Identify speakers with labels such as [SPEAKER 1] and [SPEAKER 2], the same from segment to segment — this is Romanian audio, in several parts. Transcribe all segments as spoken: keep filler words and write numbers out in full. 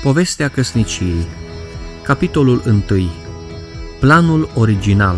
[SPEAKER 1] Povestea căsniciei. Capitolul unu. Planul original.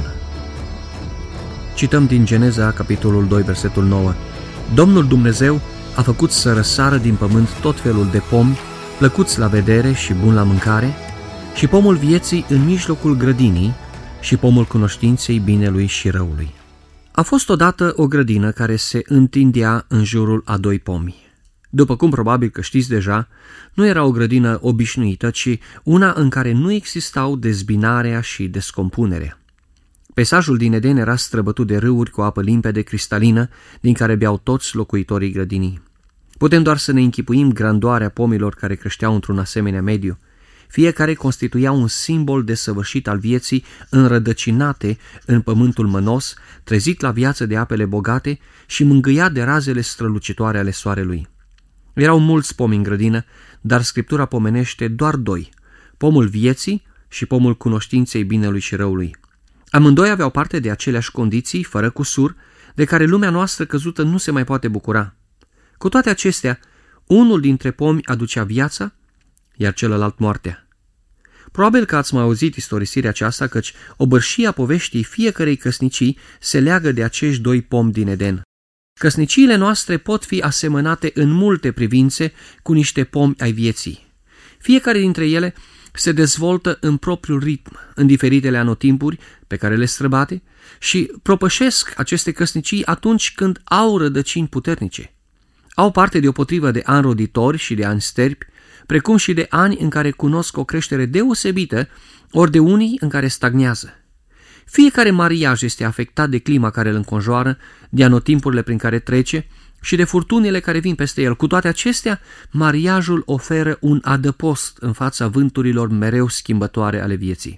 [SPEAKER 1] Cităm din Geneza, capitolul doi, versetul nouă. Domnul Dumnezeu a făcut să răsară din pământ tot felul de pomi, plăcuți la vedere și buni la mâncare, și pomul vieții în mijlocul grădinii și pomul cunoștinței binelui și răului. A fost odată o grădină care se întindea în jurul a doi pomi. După cum probabil că știți deja, nu era o grădină obișnuită, ci una în care nu existau dezbinarea și descompunerea. Peisajul din Eden era străbătut de râuri cu apă limpede, cristalină, din care beau toți locuitorii grădinii. Putem doar să ne închipuim grandoarea pomilor care creșteau într-un asemenea mediu. Fiecare constituia un simbol desăvârșit al vieții înrădăcinate în pământul mănos, trezit la viață de apele bogate și mângâiat de razele strălucitoare ale soarelui. Erau mulți pomi în grădină, dar Scriptura pomenește doar doi, pomul vieții și pomul cunoștinței binelui și răului. Amândoi aveau parte de aceleași condiții, fără cusur, de care lumea noastră căzută nu se mai poate bucura. Cu toate acestea, unul dintre pomi aducea viața, iar celălalt moartea. Probabil că ați mai auzit istorisirea aceasta, căci obârșia poveștii fiecărei căsnicii se leagă de acești doi pomi din Eden. Căsniciile noastre pot fi asemănate în multe privințe cu niște pomi ai vieții. Fiecare dintre ele se dezvoltă în propriul ritm, în diferitele anotimpuri pe care le străbate și propășesc aceste căsnicii atunci când au rădăcini puternice. Au parte deopotrivă de ani roditori și de ani sterpi, precum și de ani în care cunosc o creștere deosebită, ori de unii în care stagnează. Fiecare mariaj este afectat de clima care îl înconjoară, de anotimpurile prin care trece și de furtunile care vin peste el. Cu toate acestea, mariajul oferă un adăpost în fața vânturilor mereu schimbătoare ale vieții.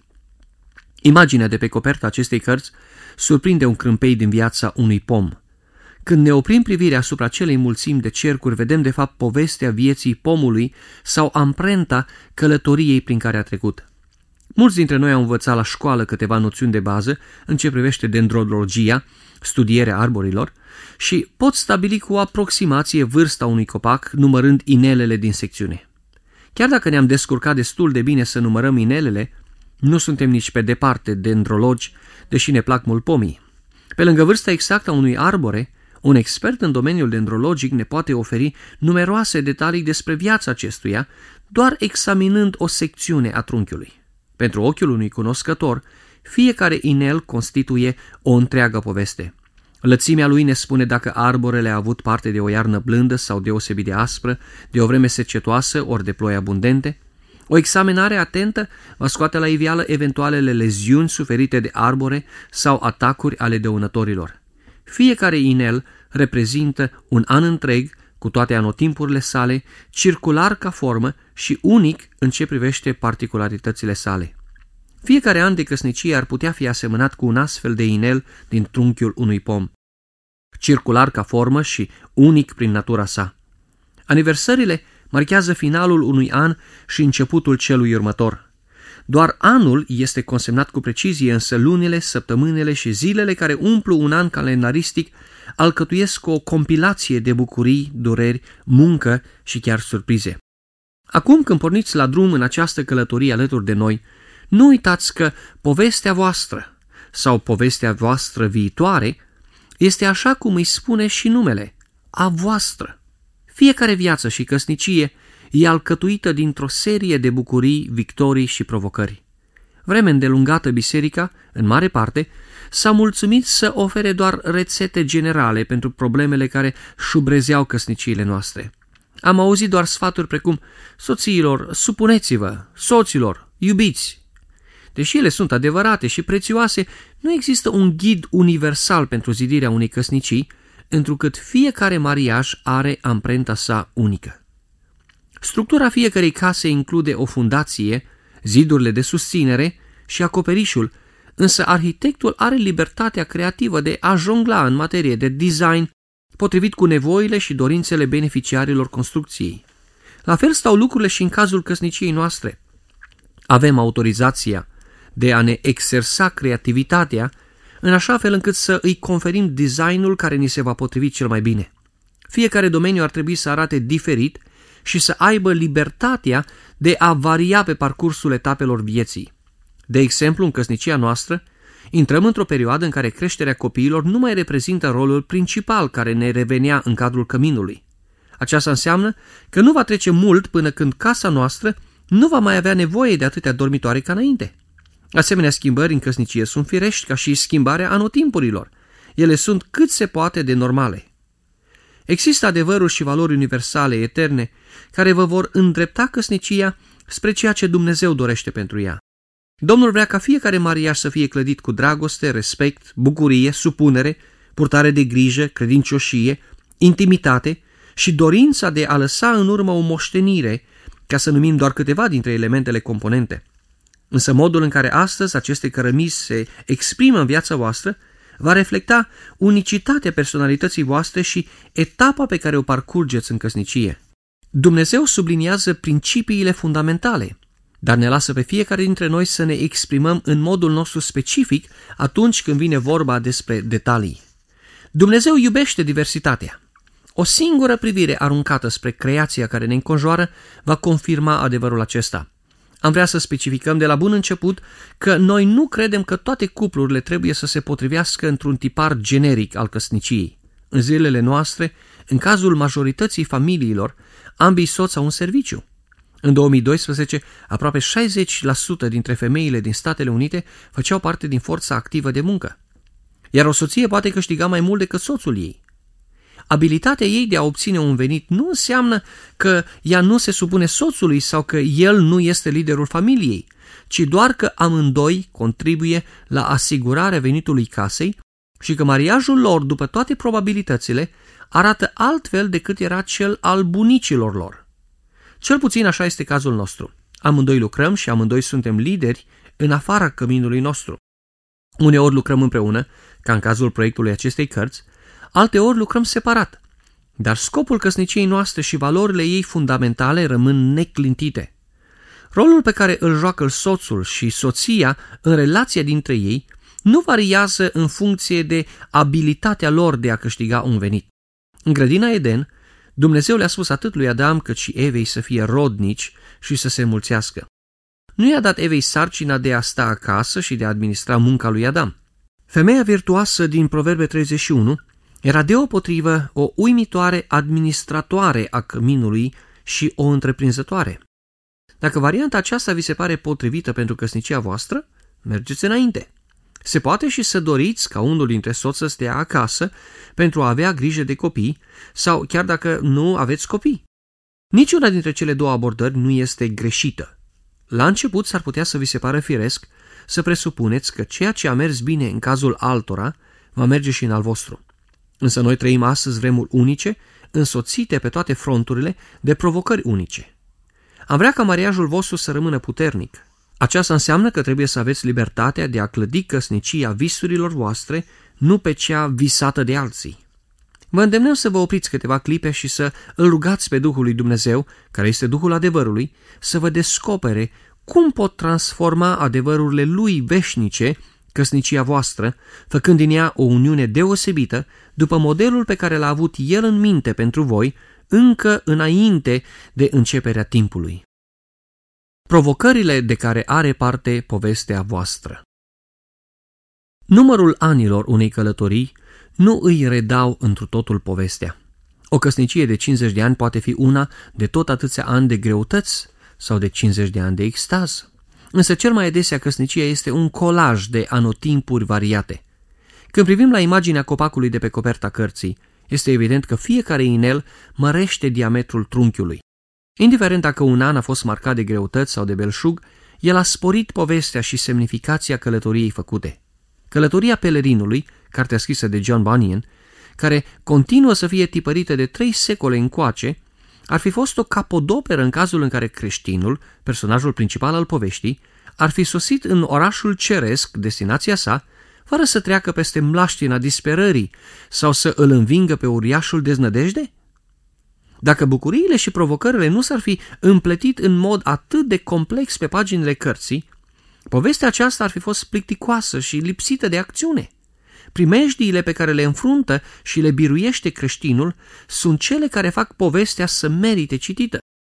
[SPEAKER 1] Imaginea de pe coperta acestei cărți surprinde un crâmpei din viața unui pom. Când ne oprim privirea asupra celei mulțimi de cercuri, vedem de fapt povestea vieții pomului sau amprenta călătoriei prin care a trecut. Mulți dintre noi au învățat la școală câteva noțiuni de bază în ce privește dendrologia, studierea arborilor, și pot stabili cu o aproximație vârsta unui copac numărând inelele din secțiune. Chiar dacă ne-am descurcat destul de bine să numărăm inelele, nu suntem nici pe departe dendrologi, deși ne plac mult pomii. Pe lângă vârsta exactă a unui arbore, un expert în domeniul dendrologic ne poate oferi numeroase detalii despre viața acestuia, doar examinând o secțiune a trunchiului. Pentru ochiul unui cunoscător, fiecare inel constituie o întreagă poveste. Lățimea lui ne spune dacă arborele a avut parte de o iarnă blândă sau deosebit de aspră, de o vreme secetoasă ori de ploi abundente. O examinare atentă va scoate la iveală eventualele leziuni suferite de arbore sau atacuri ale dăunătorilor. Fiecare inel reprezintă un an întreg, cu toate anotimpurile sale, circular ca formă și unic în ce privește particularitățile sale. Fiecare an de căsnicie ar putea fi asemănat cu un astfel de inel din trunchiul unui pom, circular ca formă și unic prin natura sa. Aniversările marchează finalul unui an și începutul celui următor. Doar anul este consemnat cu precizie, însă lunile, săptămânile și zilele care umplu un an calendaristic alcătuiesc o compilație de bucurii, dureri, muncă și chiar surprize. Acum când porniți la drum în această călătorie alături de noi, nu uitați că povestea voastră sau povestea voastră viitoare este așa cum îi spune și numele, a voastră. Fiecare viață și căsnicie e alcătuită dintr-o serie de bucurii, victorii și provocări. Vreme îndelungată biserica, în mare parte, s-a mulțumit să ofere doar rețete generale pentru problemele care șubrezeau căsniciile noastre. Am auzit doar sfaturi precum: soțiilor, supuneți-vă, soților, iubiți. Deși ele sunt adevărate și prețioase, nu există un ghid universal pentru zidirea unei căsnicii, întrucât fiecare mariaj are amprenta sa unică. Structura fiecărei case include o fundație, zidurile de susținere și acoperișul, însă arhitectul are libertatea creativă de a jongla în materie de design, potrivit cu nevoile și dorințele beneficiarilor construcției. La fel stau lucrurile și în cazul căsniciei noastre. Avem autorizația de a ne exersa creativitatea în așa fel încât să îi conferim designul care ni se va potrivi cel mai bine. Fiecare domeniu ar trebui să arate diferit și să aibă libertatea de a varia pe parcursul etapelor vieții. De exemplu, în căsnicia noastră, intrăm într-o perioadă în care creșterea copiilor nu mai reprezintă rolul principal care ne revenea în cadrul căminului. Aceasta înseamnă că nu va trece mult până când casa noastră nu va mai avea nevoie de atâtea dormitoare ca înainte. Asemenea schimbări în căsnicie sunt firești ca și schimbarea anotimpurilor. Ele sunt cât se poate de normale. Există adevăruri și valori universale, eterne, care vă vor îndrepta căsnicia spre ceea ce Dumnezeu dorește pentru ea. Domnul vrea ca fiecare mariaj să fie clădit cu dragoste, respect, bucurie, supunere, purtare de grijă, credincioșie, intimitate și dorința de a lăsa în urmă o moștenire, ca să numim doar câteva dintre elementele componente. Însă modul în care astăzi aceste cărămizi se exprimă în viața voastră va reflecta unicitatea personalității voastre și etapa pe care o parcurgeți în căsnicie. Dumnezeu subliniază principiile fundamentale, dar ne lasă pe fiecare dintre noi să ne exprimăm în modul nostru specific atunci când vine vorba despre detalii. Dumnezeu iubește diversitatea. O singură privire aruncată spre creația care ne înconjoară va confirma adevărul acesta. Am vrea să specificăm de la bun început că noi nu credem că toate cuplurile trebuie să se potrivească într-un tipar generic al căsniciei. În zilele noastre, în cazul majorității familiilor, ambii soți au un serviciu. În două mii doisprezece, aproape șaizeci la sută dintre femeile din Statele Unite făceau parte din forța activă de muncă. Iar o soție poate câștiga mai mult decât soțul ei. Abilitatea ei de a obține un venit nu înseamnă că ea nu se supune soțului sau că el nu este liderul familiei, ci doar că amândoi contribuie la asigurarea venitului casei și că mariajul lor, după toate probabilitățile, arată altfel decât era cel al bunicilor lor. Cel puțin așa este cazul nostru. Amândoi lucrăm și amândoi suntem lideri în afara căminului nostru. Uneori lucrăm împreună, ca în cazul proiectului acestei cărți, alteori lucrăm separat, dar scopul căsniciei noastre și valorile ei fundamentale rămân neclintite. Rolul pe care îl joacă soțul și soția în relația dintre ei nu variază în funcție de abilitatea lor de a câștiga un venit. În grădina Eden, Dumnezeu le-a spus atât lui Adam cât și Evei să fie rodnici și să se înmulțească. Nu i-a dat Evei sarcina de a sta acasă și de a administra munca lui Adam. Femeia virtuoasă din Proverbe treizeci și unu era deopotrivă o uimitoare administratoare a căminului și o întreprinzătoare. Dacă varianta aceasta vi se pare potrivită pentru căsnicia voastră, mergeți înainte. Se poate și să doriți ca unul dintre soți să stea acasă pentru a avea grijă de copii sau chiar dacă nu aveți copii. Niciuna dintre cele două abordări nu este greșită. La început s-ar putea să vi se pară firesc să presupuneți că ceea ce a mers bine în cazul altora va merge și în al vostru. Însă noi trăim astăzi vremuri unice, însoțite pe toate fronturile de provocări unice. Am vrea ca mariajul vostru să rămână puternic. Aceasta înseamnă că trebuie să aveți libertatea de a clădi căsnicia visurilor voastre, nu pe cea visată de alții. Vă îndemnăm să vă opriți câteva clipe și să îl rugați pe Duhul lui Dumnezeu, care este Duhul adevărului, să vă descopere cum pot transforma adevărurile lui veșnice căsnicia voastră, făcând din ea o uniune deosebită după modelul pe care l-a avut el în minte pentru voi încă înainte de începerea timpului. Provocările de care are parte povestea voastră. Numărul anilor unei călătorii nu îi redau întru totul povestea. O căsnicie de cincizeci de ani poate fi una de tot atâția ani de greutăți sau de cincizeci de ani de extaz. Însă cel mai adesea căsnicia este un colaj de anotimpuri variate. Când privim la imaginea copacului de pe coperta cărții, este evident că fiecare inel mărește diametrul trunchiului. Indiferent dacă un an a fost marcat de greutăți sau de belșug, el a sporit povestea și semnificația călătoriei făcute. Călătoria pelerinului, cartea scrisă de John Bunyan, care continuă să fie tipărită de trei secole încoace, ar fi fost o capodoperă în cazul în care creștinul, personajul principal al poveștii, ar fi sosit în orașul ceresc, destinația sa, fără să treacă peste mlaștina disperării sau să îl învingă pe uriașul deznădejde? Dacă bucuriile și provocările nu s-ar fi împletit în mod atât de complex pe paginile cărții, povestea aceasta ar fi fost plicticoasă și lipsită de acțiune. Primejdiile pe care le înfruntă și le biruiește creștinul sunt cele care fac povestea să merite citită.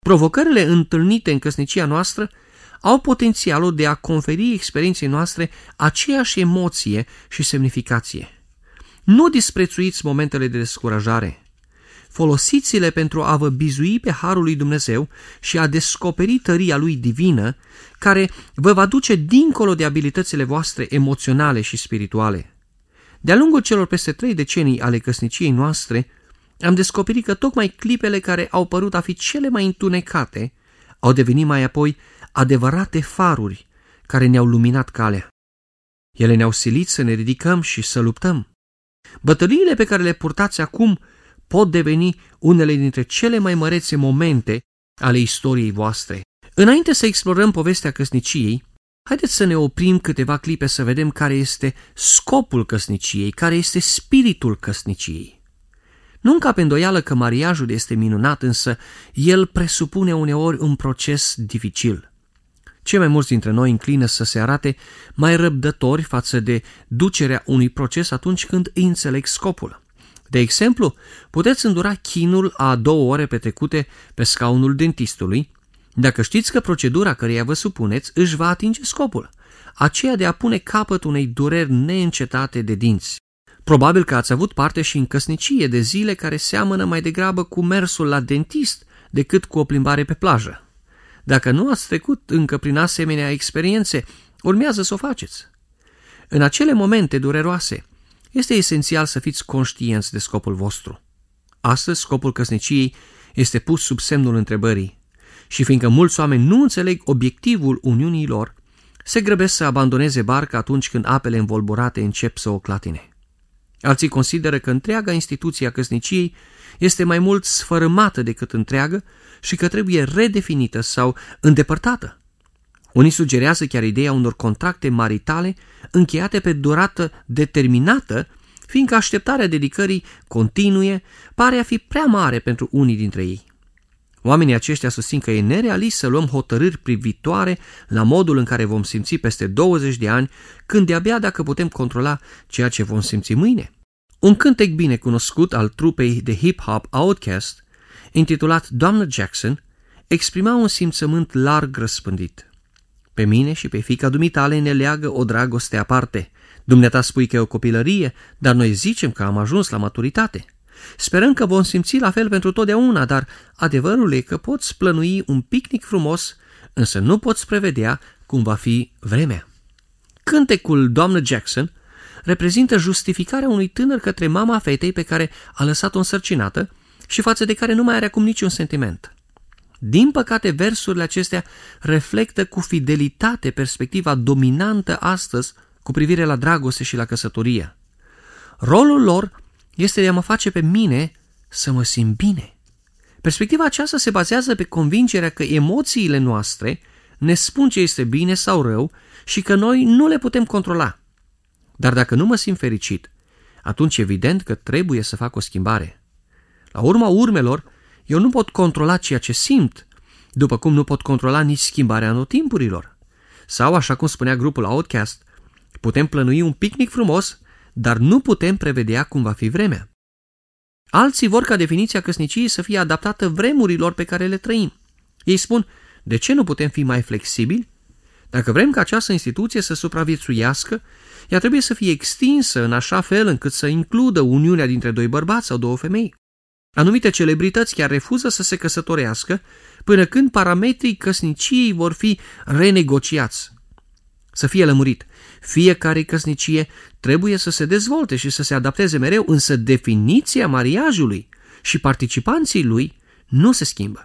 [SPEAKER 1] Provocările întâlnite în căsnicia noastră au potențialul de a conferi experienței noastre aceeași emoție și semnificație. Nu disprețuiți momentele de descurajare. Folosiți-le pentru a vă bizui pe harul lui Dumnezeu și a descoperi tăria lui divină, care vă va duce dincolo de abilitățile voastre emoționale și spirituale. De-a lungul celor peste trei decenii ale căsniciei noastre, am descoperit că tocmai clipele care au părut a fi cele mai întunecate au devenit mai apoi adevărate faruri care ne-au luminat calea. Ele ne-au silit să ne ridicăm și să luptăm. Bătăliile pe care le purtați acum pot deveni unele dintre cele mai mărețe momente ale istoriei voastre. Înainte să explorăm povestea căsniciei, haideți să ne oprim câteva clipe să vedem care este scopul căsniciei, care este spiritul căsniciei. Nu încape îndoială că mariajul este minunat, însă el presupune uneori un proces dificil. Cei mai mulți dintre noi înclină să se arate mai răbdători față de ducerea unui proces atunci când îi înțeleg scopul. De exemplu, puteți îndura chinul a două ore petrecute pe scaunul dentistului, dacă știți că procedura căreia vă supuneți își va atinge scopul, aceea de a pune capăt unei dureri neîncetate de dinți. Probabil că ați avut parte și în căsnicie de zile care seamănă mai degrabă cu mersul la dentist decât cu o plimbare pe plajă. Dacă nu ați trecut încă prin asemenea experiențe, urmează să o faceți. În acele momente dureroase, este esențial să fiți conștienți de scopul vostru. Astăzi, scopul căsniciei este pus sub semnul întrebării și fiindcă mulți oameni nu înțeleg obiectivul uniunii lor, se grăbesc să abandoneze barca atunci când apele învolburate încep să o clatine. Alții consideră că întreaga instituție a căsniciei este mai mult sfărâmată decât întreagă și că trebuie redefinită sau îndepărtată. Unii sugerează chiar ideea unor contracte maritale încheiate pe durată determinată, fiindcă așteptarea dedicării continue pare a fi prea mare pentru unii dintre ei. Oamenii aceștia susțin că e nerealist să luăm hotărâri privitoare la modul în care vom simți peste douăzeci de ani, când de-abia dacă putem controla ceea ce vom simți mâine. Un cântec bine cunoscut al trupei de hip-hop Outkast, intitulat Doamnă Jackson, exprima un simțământ larg răspândit. Pe mine și pe fiica dumitale ne leagă o dragoste aparte. Dumneata spui că e o copilărie, dar noi zicem că am ajuns la maturitate. Sperăm că vom simți la fel pentru totdeauna, dar adevărul e că poți plănui un picnic frumos, însă nu poți prevedea cum va fi vremea. Cântecul Doamnă Jackson reprezintă justificarea unui tânăr către mama fetei pe care a lăsat-o însărcinată și față de care nu mai are acum niciun sentiment. Din păcate, versurile acestea reflectă cu fidelitate perspectiva dominantă astăzi cu privire la dragoste și la căsătorie. Rolul lor este de a mă face pe mine să mă simt bine. Perspectiva aceasta se bazează pe convingerea că emoțiile noastre ne spun ce este bine sau rău și că noi nu le putem controla. Dar dacă nu mă simt fericit, atunci evident că trebuie să fac o schimbare. La urma urmelor, eu nu pot controla ceea ce simt, după cum nu pot controla nici schimbarea anotimpurilor. Sau, așa cum spunea grupul Outkast, putem plănui un picnic frumos, dar nu putem prevedea cum va fi vremea. Alții vor ca definiția căsniciei să fie adaptată vremurilor pe care le trăim. Ei spun, de ce nu putem fi mai flexibili? Dacă vrem ca această instituție să supraviețuiască, ea trebuie să fie extinsă în așa fel încât să includă uniunea dintre doi bărbați sau două femei. Anumite celebrități chiar refuză să se căsătorească până când parametrii căsniciei vor fi renegociați. Să fie lămurit, fiecare căsnicie trebuie să se dezvolte și să se adapteze mereu, însă definiția mariajului și participanții lui nu se schimbă.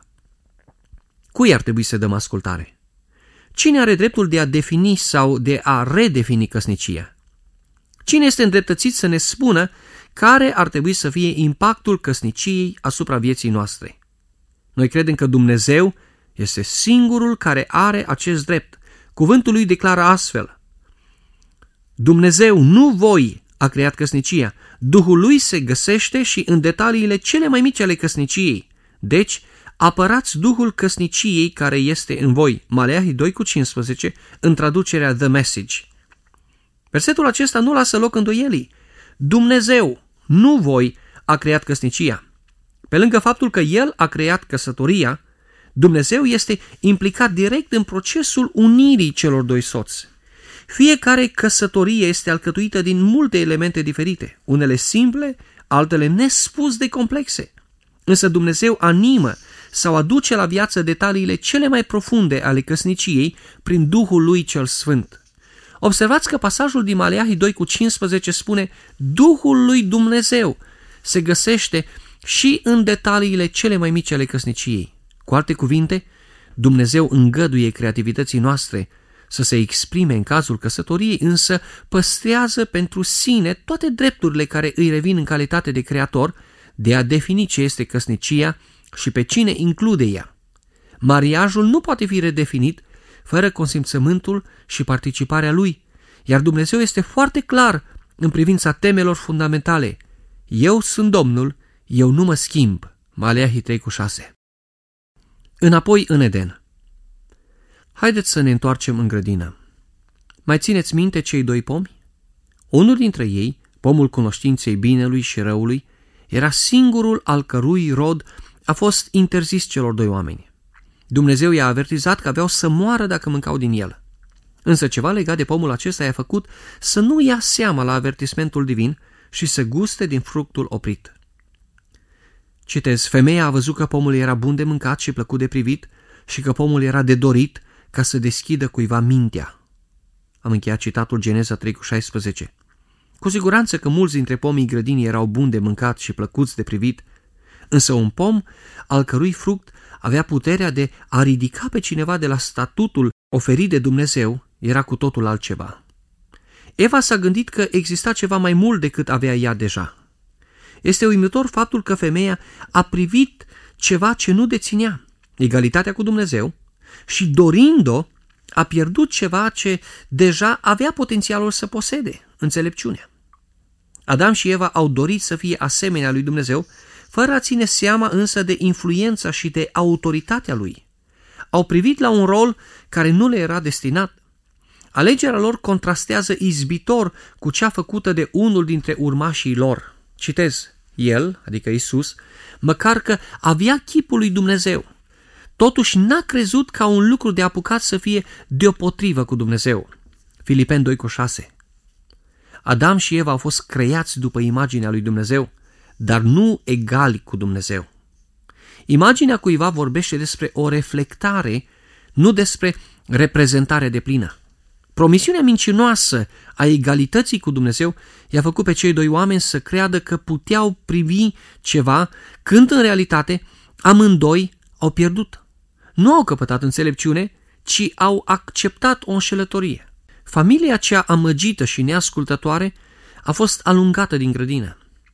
[SPEAKER 1] Cui ar trebui să dăm ascultare? Cine are dreptul de a defini sau de a redefini căsnicia? Cine este îndreptățit să ne spună care ar trebui să fie impactul căsniciei asupra vieții noastre? Noi credem că Dumnezeu este singurul care are acest drept. Cuvântul lui declară astfel: Dumnezeu, nu voi, a creat căsnicia. Duhul lui se găsește și în detaliile cele mai mici ale căsniciei. Deci, apărați Duhul căsniciei care este în voi. Maleahi doi cu cincisprezece, în traducerea The Message. Versetul acesta nu lasă loc îndoielii. Dumnezeu, nu voi, a creat căsnicia. Pe lângă faptul că El a creat căsătoria, Dumnezeu este implicat direct în procesul unirii celor doi soți. Fiecare căsătorie este alcătuită din multe elemente diferite, unele simple, altele nespus de complexe. Însă Dumnezeu animă sau aduce la viață detaliile cele mai profunde ale căsniciei prin Duhul lui cel Sfânt. Observați că pasajul din Maleahi doi cu cincisprezece spune: Duhul lui Dumnezeu se găsește și în detaliile cele mai mici ale căsniciei. Cu alte cuvinte, Dumnezeu îngăduie creativității noastre să se exprime în cazul căsătoriei, însă păstrează pentru sine toate drepturile care îi revin în calitate de creator de a defini ce este căsnicia și pe cine include ea. Mariajul nu poate fi redefinit fără consimțământul și participarea lui, iar Dumnezeu este foarte clar în privința temelor fundamentale. Eu sunt Domnul, eu nu mă schimb. Maleahi trei cu șase. Înapoi în Eden. Haideți să ne întoarcem în grădină. Mai țineți minte cei doi pomi? Unul dintre ei, pomul cunoștinței binelui și răului, era singurul al cărui rod a fost interzis celor doi oameni. Dumnezeu i-a avertizat că aveau să moară dacă mâncau din el. Însă ceva legat de pomul acesta i-a făcut să nu ia seama la avertismentul divin și să guste din fructul oprit. Citez, femeia a văzut că pomul era bun de mâncat și plăcut de privit și că pomul era de dorit ca să deschidă cuiva mintea. Am încheiat citatul Geneza trei cu șaisprezece. Cu siguranță că mulți dintre pomii grădinii erau buni de mâncat și plăcuți de privit, însă un pom al cărui fruct avea puterea de a ridica pe cineva de la statutul oferit de Dumnezeu era cu totul altceva. Eva s-a gândit că exista ceva mai mult decât avea ea deja. Este uimitor faptul că femeia a privit ceva ce nu deținea, egalitatea cu Dumnezeu, și dorind-o, a pierdut ceva ce deja avea potențialul să posede, înțelepciunea. Adam și Eva au dorit să fie asemenea lui Dumnezeu, fără a ține seama însă de influența și de autoritatea lui. Au privit la un rol care nu le era destinat. Alegerea lor contrastează izbitor cu cea făcută de unul dintre urmașii lor. Citez, el, adică Iisus, măcar că avea chipul lui Dumnezeu, totuși n-a crezut ca un lucru de apucat să fie deopotrivă cu Dumnezeu. Filipeni doi cu șase. Adam și Eva au fost creați după imaginea lui Dumnezeu, dar nu egali cu Dumnezeu. Imaginea cuiva vorbește despre o reflectare, nu despre reprezentare deplină. Promisiunea mincinoasă a egalității cu Dumnezeu i-a făcut pe cei doi oameni să creadă că puteau privi ceva, când în realitate amândoi au pierdut. Nu au căpătat înțelepciune, ci au acceptat o înșelătorie. Familia cea amăgită și neascultătoare a fost alungată din grădină.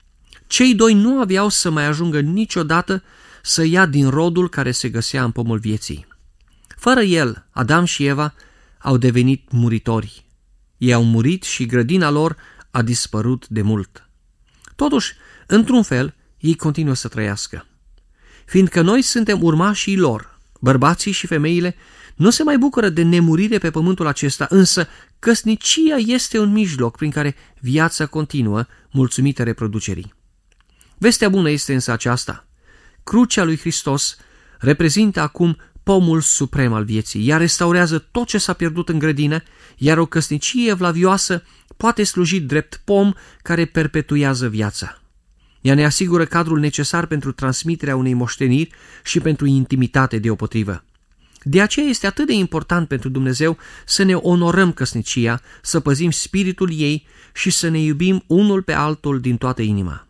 [SPEAKER 1] Cei doi nu aveau să mai ajungă niciodată să ia din rodul care se găsea în pomul vieții. Fără el, Adam și Eva au devenit muritori. Ei au murit și grădina lor a dispărut de mult. Totuși, într-un fel, ei continuă să trăiască. Fiindcă noi suntem urmașii lor, bărbații și femeile nu se mai bucură de nemurire pe pământul acesta, însă căsnicia este un mijloc prin care viața continuă, mulțumită reproducerii. Vestea bună este însă aceasta. Crucea lui Hristos reprezintă acum pomul suprem al vieții. Ea restaurează tot ce s-a pierdut în grădină, iar o căsnicie evlavioasă poate sluji drept pom care perpetuează viața. Ea ne asigură cadrul necesar pentru transmiterea unei moșteniri și pentru intimitate deopotrivă. De aceea este atât de important pentru Dumnezeu să ne onorăm căsnicia, să păzim spiritul ei și să ne iubim unul pe altul din toată inima.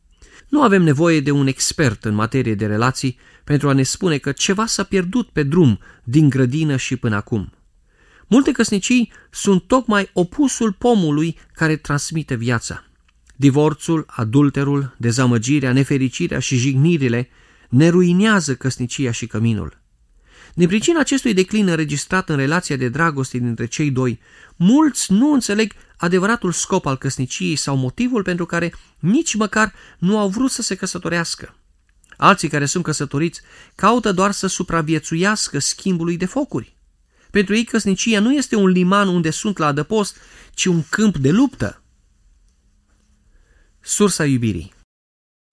[SPEAKER 1] Nu avem nevoie de un expert în materie de relații pentru a ne spune că ceva s-a pierdut pe drum din grădină și până acum. Multe căsnicii sunt tocmai opusul pomului care transmite viața. Divorțul, adulterul, dezamăgirea, nefericirea și jignirile ne ruinează căsnicia și căminul. Din pricina acestui declin înregistrat în relația de dragoste dintre cei doi, mulți nu înțeleg adevăratul scop al căsniciei sau motivul pentru care nici măcar nu au vrut să se căsătorească. Alții care sunt căsătoriți caută doar să supraviețuiască schimbului de focuri. Pentru ei căsnicia nu este un liman unde sunt la adăpost, ci un câmp de luptă. Sursa iubirii.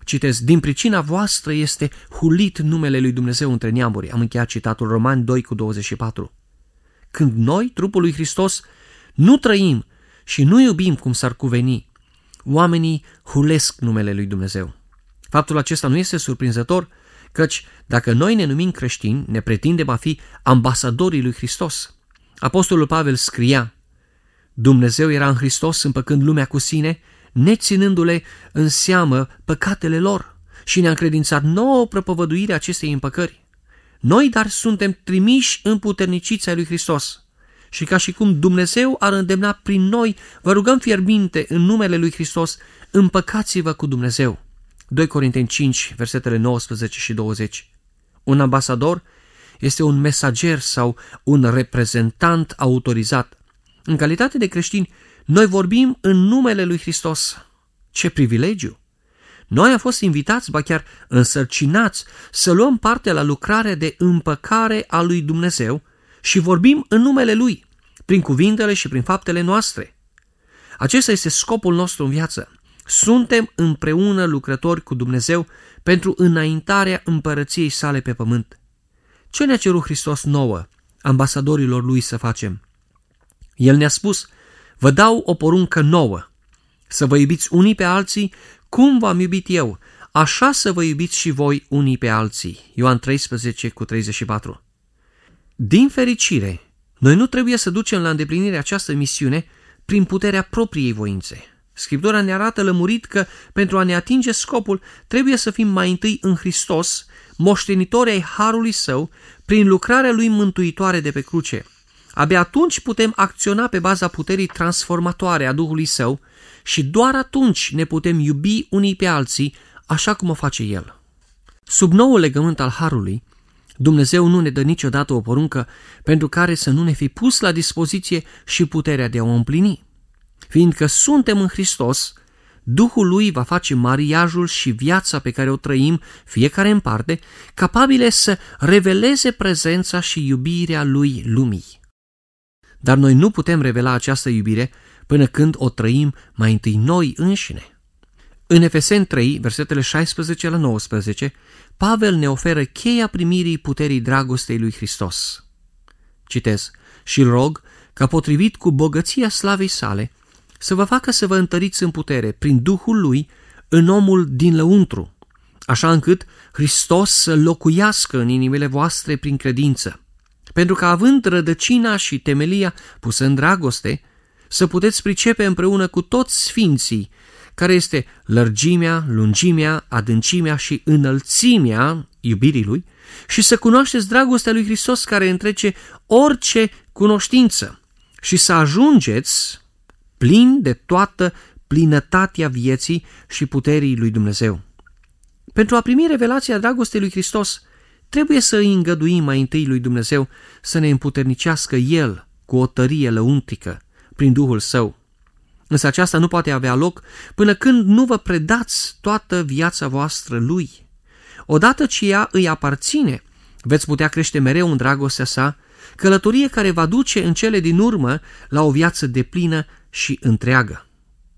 [SPEAKER 1] Citez, din pricina voastră este hulit numele lui Dumnezeu între neamuri. Am încheiat citatul Romani doi cu douăzeci și patru. Când noi, trupul lui Hristos, nu trăim și nu iubim cum s-ar cuveni, oamenii hulesc numele lui Dumnezeu. Faptul acesta nu este surprinzător, căci dacă noi ne numim creștini, ne pretindem a fi ambasadorii lui Hristos. Apostolul Pavel scria, Dumnezeu era în Hristos împăcând lumea cu sine, neținându-le în seamă păcatele lor și ne-a încredințat nouă propovăduirea acestei împăcări. Noi dar suntem trimiși împuterniciți ai lui Hristos și ca și cum Dumnezeu ar îndemna prin noi, vă rugăm fierbinte în numele lui Hristos, împăcați-vă cu Dumnezeu. doi Corinteni cinci, versetele nouăsprezece și douăzeci. Un ambasador este un mesager sau un reprezentant autorizat. În calitate de creștini, noi vorbim în numele lui Hristos. Ce privilegiu! Noi am fost invitați, ba chiar însărcinați, să luăm parte la lucrarea de împăcare a lui Dumnezeu și vorbim în numele Lui, prin cuvintele și prin faptele noastre. Acesta este scopul nostru în viață. Suntem împreună lucrători cu Dumnezeu pentru înaintarea împărăției sale pe pământ. Ce ne-a cerut Hristos nouă, ambasadorilor Lui, să facem? El ne-a spus, vă dau o poruncă nouă, să vă iubiți unii pe alții cum v-am iubit eu, așa să vă iubiți și voi unii pe alții. Ioan treisprezece cu treizeci și patru. Din fericire, noi nu trebuie să ducem la îndeplinire această misiune prin puterea propriei voințe. Scriptura ne arată lămurit că pentru a ne atinge scopul trebuie să fim mai întâi în Hristos, moștenitori ai harului Său, prin lucrarea Lui mântuitoare de pe cruce. Abia atunci putem acționa pe baza puterii transformatoare a Duhului Său și doar atunci ne putem iubi unii pe alții așa cum o face El. Sub noul legământ al harului, Dumnezeu nu ne dă niciodată o poruncă pentru care să nu ne fi pus la dispoziție și puterea de a o împlini. Fiindcă suntem în Hristos, Duhul Lui va face mariajul și viața pe care o trăim, fiecare în parte, capabile să reveleze prezența și iubirea Lui lumii. Dar noi nu putem revela această iubire până când o trăim mai întâi noi înșine. În Efeseni trei, versetele șaisprezece la nouăsprezece, Pavel ne oferă cheia primirii puterii dragostei lui Hristos. Citez, și-l rog ca potrivit cu bogăția slavei sale să vă facă să vă întăriți în putere prin Duhul Lui în omul din lăuntru, așa încât Hristos să locuiască în inimile voastre prin credință, pentru că având rădăcina și temelia pusă în dragoste, să puteți pricepe împreună cu toți sfinții care este lărgimea, lungimea, adâncimea și înălțimea iubirii Lui și să cunoașteți dragostea lui Hristos care întrece orice cunoștință și să ajungeți plini de toată plinătatea vieții și puterii lui Dumnezeu. Pentru a primi revelația dragostei lui Hristos, trebuie să îi îngăduim mai întâi lui Dumnezeu să ne împuternicească El cu o tărie lăuntrică prin Duhul Său. Însă aceasta nu poate avea loc până când nu vă predați toată viața voastră Lui. Odată ce ea îi aparține, veți putea crește mereu în dragostea sa, călătorie care va duce în cele din urmă la o viață deplină și întreagă.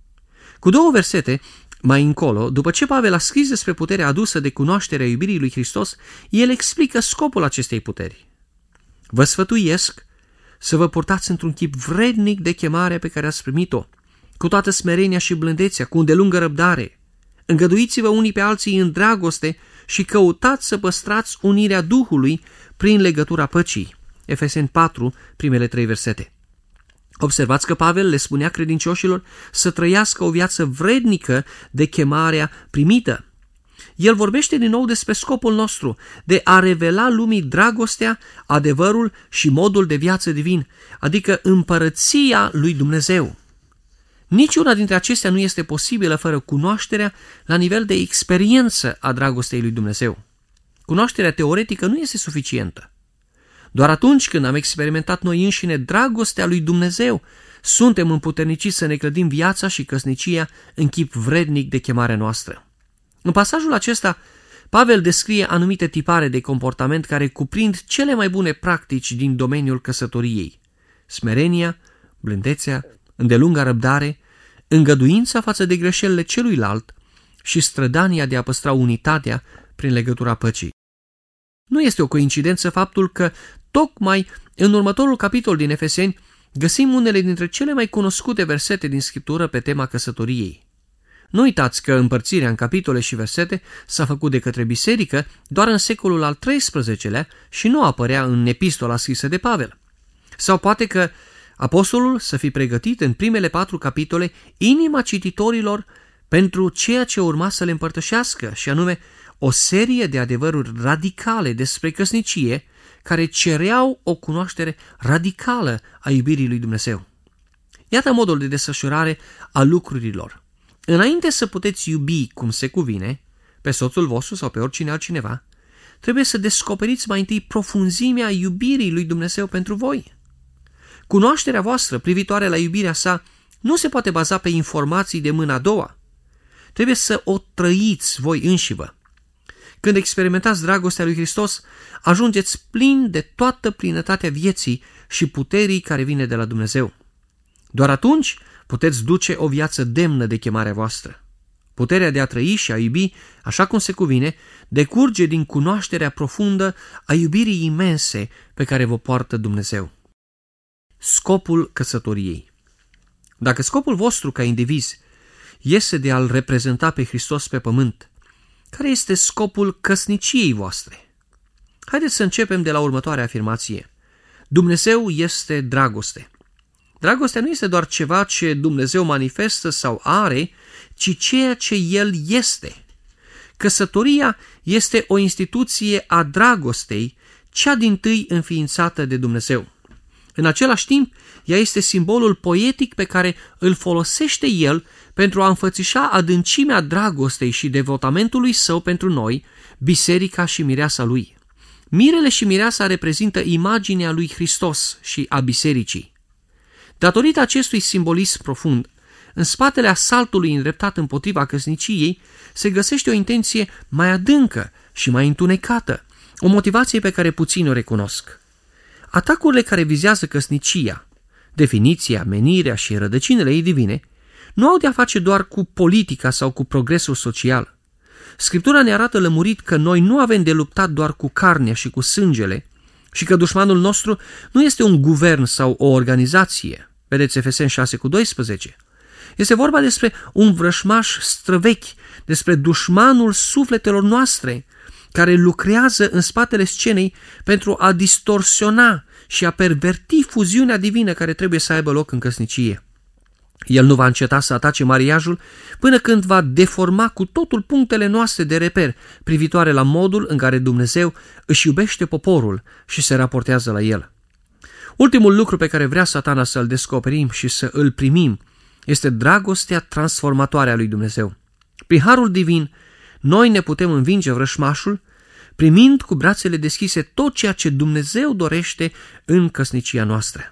[SPEAKER 1] Cu două versete mai încolo, după ce Pavel a scris despre puterea adusă de cunoașterea iubirii lui Hristos, el explică scopul acestei puteri. Vă sfătuiesc să vă purtați într-un chip vrednic de chemarea pe care ați primit-o, cu toată smerenia și blândețea, cu îndelungă răbdare. Îngăduiți-vă unii pe alții în dragoste și căutați să păstrați unirea Duhului prin legătura păcii. Efeseni patru, primele trei versete. Observați că Pavel le spunea credincioșilor să trăiască o viață vrednică de chemarea primită. El vorbește din nou despre scopul nostru, de a revela lumii dragostea, adevărul și modul de viață divin, adică împărăția lui Dumnezeu. Niciuna dintre acestea nu este posibilă fără cunoașterea la nivel de experiență a dragostei lui Dumnezeu. Cunoașterea teoretică nu este suficientă. Doar atunci când am experimentat noi înșine dragostea lui Dumnezeu, suntem împuterniciți să ne clădim viața și căsnicia în chip vrednic de chemarea noastră. În pasajul acesta, Pavel descrie anumite tipare de comportament care cuprind cele mai bune practici din domeniul căsătoriei: smerenia, blândețea, îndelunga răbdare, îngăduința față de greșelile celuilalt, și strădania de a păstra unitatea prin legătura păcii. Nu este o coincidență faptul că tocmai în următorul capitol din Efeseni găsim unele dintre cele mai cunoscute versete din Scriptură pe tema căsătoriei. Nu uitați că împărțirea în capitole și versete s-a făcut de către biserică doar în secolul al treisprezecelea și nu apărea în epistola scrisă de Pavel. Sau poate că apostolul să fi pregătit în primele patru capitole inima cititorilor pentru ceea ce urma să le împărtășească, și anume o serie de adevăruri radicale despre căsnicie care cereau o cunoaștere radicală a iubirii lui Dumnezeu. Iată modul de desfășurare a lucrurilor. Înainte să puteți iubi cum se cuvine, pe soțul vostru sau pe oricine altcineva, trebuie să descoperiți mai întâi profunzimea iubirii lui Dumnezeu pentru voi. Cunoașterea voastră privitoare la iubirea sa nu se poate baza pe informații de mâna a doua. Trebuie să o trăiți voi înșivă. Când experimentați dragostea lui Hristos, ajungeți plin de toată plinătatea vieții și puterii care vine de la Dumnezeu. Doar atunci puteți duce o viață demnă de chemarea voastră. Puterea de a trăi și a iubi, așa cum se cuvine, decurge din cunoașterea profundă a iubirii imense pe care vă poartă Dumnezeu. Scopul căsătoriei. Dacă scopul vostru ca indivizi este de a-L reprezenta pe Hristos pe pământ, care este scopul căsniciei voastre? Haideți să începem de la următoarea afirmație. Dumnezeu este dragoste. Dragostea nu este doar ceva ce Dumnezeu manifestă sau are, ci ceea ce El este. Căsătoria este o instituție a dragostei, cea dintâi înființată de Dumnezeu. În același timp, ea este simbolul poetic pe care îl folosește El pentru a înfățișa adâncimea dragostei și devotamentului său pentru noi, biserica și mireasa lui. Mirele și mireasa reprezintă imaginea lui Hristos și a bisericii. Datorită acestui simbolism profund, în spatele asaltului îndreptat împotriva căsniciei se găsește o intenție mai adâncă și mai întunecată, o motivație pe care puțini o recunosc. Atacurile care vizează căsnicia, definiția, menirea și rădăcinile ei divine, nu au de-a face doar cu politica sau cu progresul social. Scriptura ne arată lămurit că noi nu avem de luptat doar cu carnea și cu sângele și că dușmanul nostru nu este un guvern sau o organizație. Vedeți Efeseni șase cu doisprezece. Este vorba despre un vrășmaș străvechi, despre dușmanul sufletelor noastre, care lucrează în spatele scenei pentru a distorsiona și a perverti fuziunea divină care trebuie să aibă loc în căsnicie. El nu va înceta să atace mariajul până când va deforma cu totul punctele noastre de reper privitoare la modul în care Dumnezeu își iubește poporul și se raportează la el. Ultimul lucru pe care vrea Satana să-l descoperim și să îl primim este dragostea transformatoare a lui Dumnezeu. Prin harul divin, noi ne putem învinge vrășmașul, primind cu brațele deschise tot ceea ce Dumnezeu dorește în căsnicia noastră.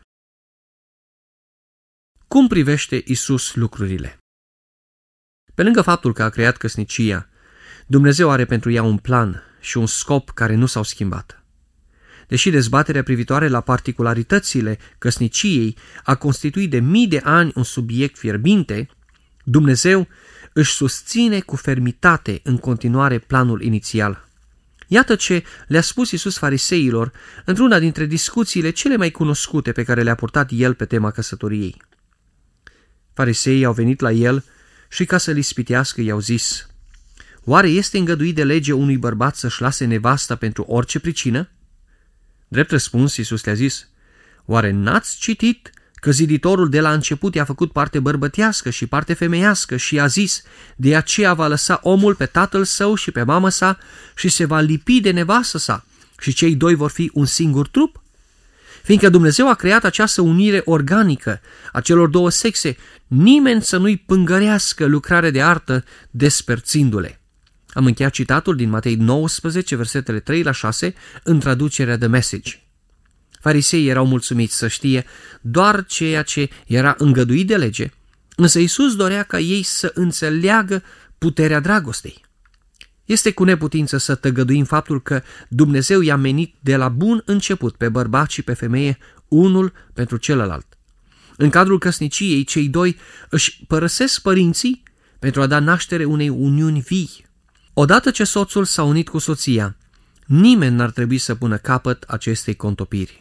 [SPEAKER 1] Cum privește Isus lucrurile? Pe lângă faptul că a creat căsnicia, Dumnezeu are pentru ea un plan și un scop care nu s-au schimbat. Deși dezbaterea privitoare la particularitățile căsniciei a constituit de mii de ani un subiect fierbinte, Dumnezeu își susține cu fermitate în continuare planul inițial. Iată ce le-a spus Iisus fariseilor într-una dintre discuțiile cele mai cunoscute pe care le-a purtat el pe tema căsătoriei. Fariseii au venit la el și ca să-l ispitească i-au zis: oare este îngăduit de lege unui bărbat să-și lase nevasta pentru orice pricină? Drept răspuns, Iisus le-a zis: oare n-ați citit că ziditorul de la început i-a făcut parte bărbătească și parte femeiască și a zis: de aceea va lăsa omul pe tatăl său și pe mamă sa și se va lipi de nevastă sa și cei doi vor fi un singur trup? Fiindcă Dumnezeu a creat această unire organică a celor două sexe, nimeni să nu-i pângărească lucrarea de artă despărțindu-le. Am încheiat citatul din Matei nouăsprezece, versetele trei la șase, în traducerea The Message. Fariseii erau mulțumiți să știe doar ceea ce era îngăduit de lege, însă Iisus dorea ca ei să înțeleagă puterea dragostei. Este cu neputință să tăgăduim faptul că Dumnezeu i-a menit de la bun început pe bărbat și pe femeie unul pentru celălalt. În cadrul căsniciei, cei doi își părăsesc părinții pentru a da naștere unei uniuni vii. Odată ce soțul s-a unit cu soția, nimeni n-ar trebui să pună capăt acestei contopiri.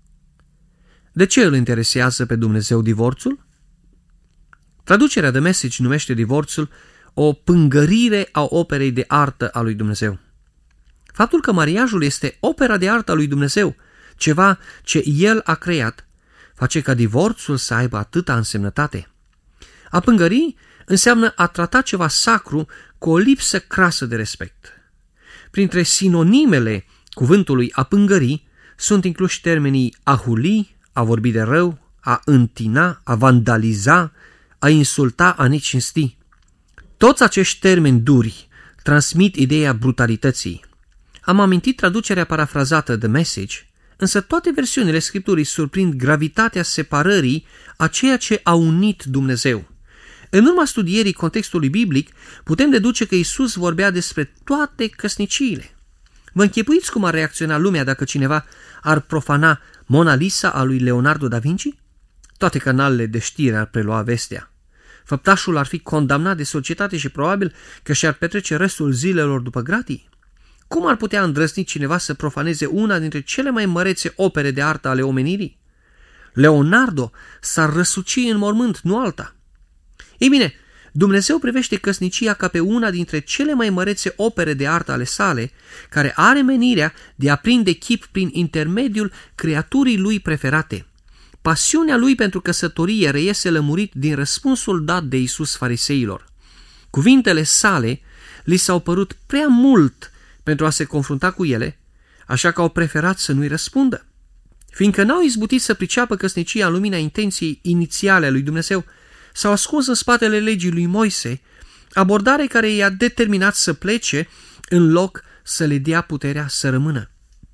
[SPEAKER 1] De ce îl interesează pe Dumnezeu divorțul? Traducerea The Message numește divorțul o pângărire a operei de artă a lui Dumnezeu. Faptul că mariajul este opera de artă a lui Dumnezeu, ceva ce El a creat, face ca divorțul să aibă atâta însemnătate. A pângări înseamnă a trata ceva sacru cu o lipsă crasă de respect. Printre sinonimele cuvântului a pângări sunt incluși termenii a huli, a vorbi de rău, a întina, a vandaliza, a insulta, a necinsti. Toți acești termeni duri transmit ideea brutalității. Am amintit traducerea parafrazată The Message, însă toate versiunile Scripturii surprind gravitatea separării a ceea ce a unit Dumnezeu. În urma studierii contextului biblic, putem deduce că Iisus vorbea despre toate căsniciile. Vă închipuiți cum ar reacționa lumea dacă cineva ar profana Mona Lisa a lui Leonardo da Vinci? Toate canalele de știri ar prelua vestea. Făptașul ar fi condamnat de societate și probabil că și-ar petrece restul zilelor după gratii. Cum ar putea îndrăzni cineva să profaneze una dintre cele mai mărețe opere de artă ale omenirii? Leonardo s-ar răsuci în mormânt, nu alta. Ei bine, Dumnezeu privește căsnicia ca pe una dintre cele mai mărețe opere de artă ale sale, care are menirea de a prinde chip prin intermediul creaturii lui preferate. Pasiunea lui pentru căsătorie reiese lămurit din răspunsul dat de Iisus fariseilor. Cuvintele sale li s-au părut prea mult pentru a se confrunta cu ele, așa că au preferat să nu-i răspundă. Fiindcă n-au izbutit să priceapă căsnicia în lumina intenției inițiale a lui Dumnezeu, s-au ascuns în spatele legii lui Moise, abordare care i-a determinat să plece în loc să le dea puterea să rămână.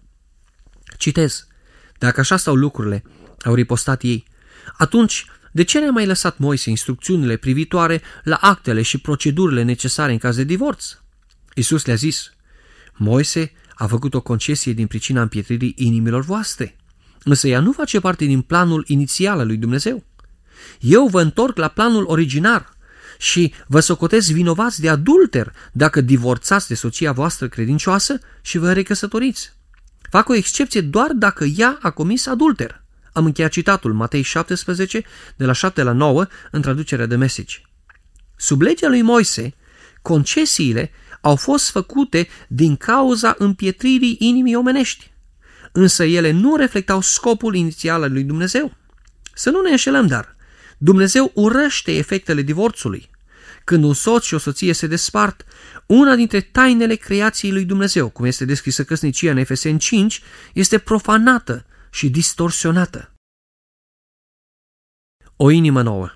[SPEAKER 1] Citez: dacă așa stau lucrurile, au ripostat ei, atunci de ce ne-a mai lăsat Moise instrucțiunile privitoare la actele și procedurile necesare în caz de divorț? Iisus le-a zis: Moise a făcut o concesie din pricina împietririi inimilor voastre, însă ea nu face parte din planul inițial al lui Dumnezeu. Eu vă întorc la planul originar și vă socotez vinovați de adulter dacă divorțați de soția voastră credincioasă și vă recăsătoriți. Fac o excepție doar dacă ea a comis adulter. Am încheiat citatul Matei șaptesprezece, de la șapte la nouă, în traducerea de Message. Sub legea lui Moise, concesiile au fost făcute din cauza împietririi inimii omenești, însă ele nu reflectau scopul inițial al lui Dumnezeu. Să nu ne înșelăm, dar Dumnezeu urăște efectele divorțului. Când un soț și o soție se despart, una dintre tainele creației lui Dumnezeu, cum este descrisă căsnicia în Efeseni cinci, este profanată și distorsionată. O inimă nouă.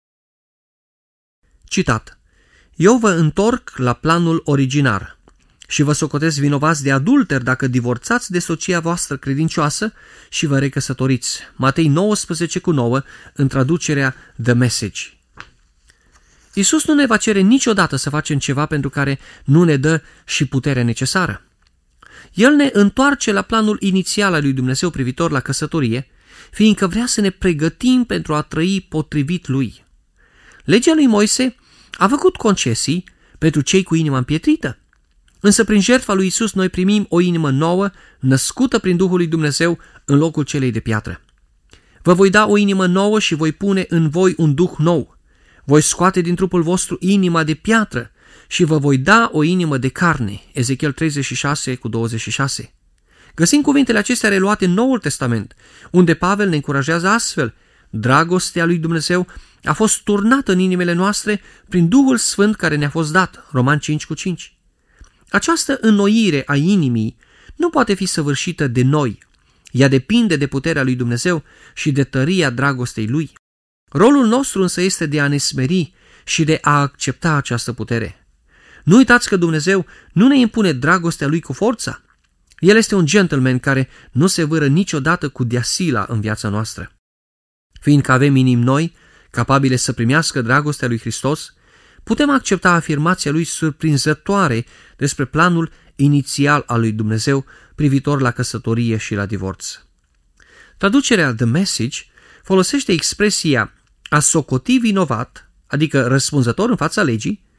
[SPEAKER 1] Citat: eu vă întorc la planul originar și vă socotez vinovați de adulter dacă divorțați de soția voastră credincioasă și vă recăsătoriți. Matei nouăsprezece cu nouă, în traducerea The Message. Iisus nu ne va cere niciodată să facem ceva pentru care nu ne dă și puterea necesară. El ne întoarce la planul inițial al lui Dumnezeu privitor la căsătorie, fiindcă vrea să ne pregătim pentru a trăi potrivit lui. Legea lui Moise a făcut concesii pentru cei cu inima împietrită, însă prin jertfa lui Iisus noi primim o inimă nouă, născută prin Duhul lui Dumnezeu în locul celei de piatră. Vă voi da o inimă nouă și voi pune în voi un duh nou. Voi scoate din trupul vostru inima de piatră și vă voi da o inimă de carne. Ezechiel treizeci și șase cu douăzeci și șase. Găsim cuvintele acestea reluate în Noul Testament, unde Pavel ne încurajează astfel: dragostea lui Dumnezeu a fost turnată în inimile noastre prin Duhul Sfânt care ne-a fost dat. Romani cinci cu cinci. Această înnoire a inimii nu poate fi săvârșită de noi. Ea depinde de puterea lui Dumnezeu și de tăria dragostei lui. Rolul nostru însă este de a ne smeri și de a accepta această putere. Nu uitați că Dumnezeu nu ne impune dragostea lui cu forța. El este un gentleman care nu se vâră niciodată cu deasila în viața noastră. Fiindcă avem inimi noi, capabile să primească dragostea lui Hristos, putem accepta afirmația lui surprinzătoare despre planul inițial al lui Dumnezeu privitor la căsătorie și la divorț. Traducerea The Message folosește expresia a socoti vinovat, adică răspunzător în fața legii,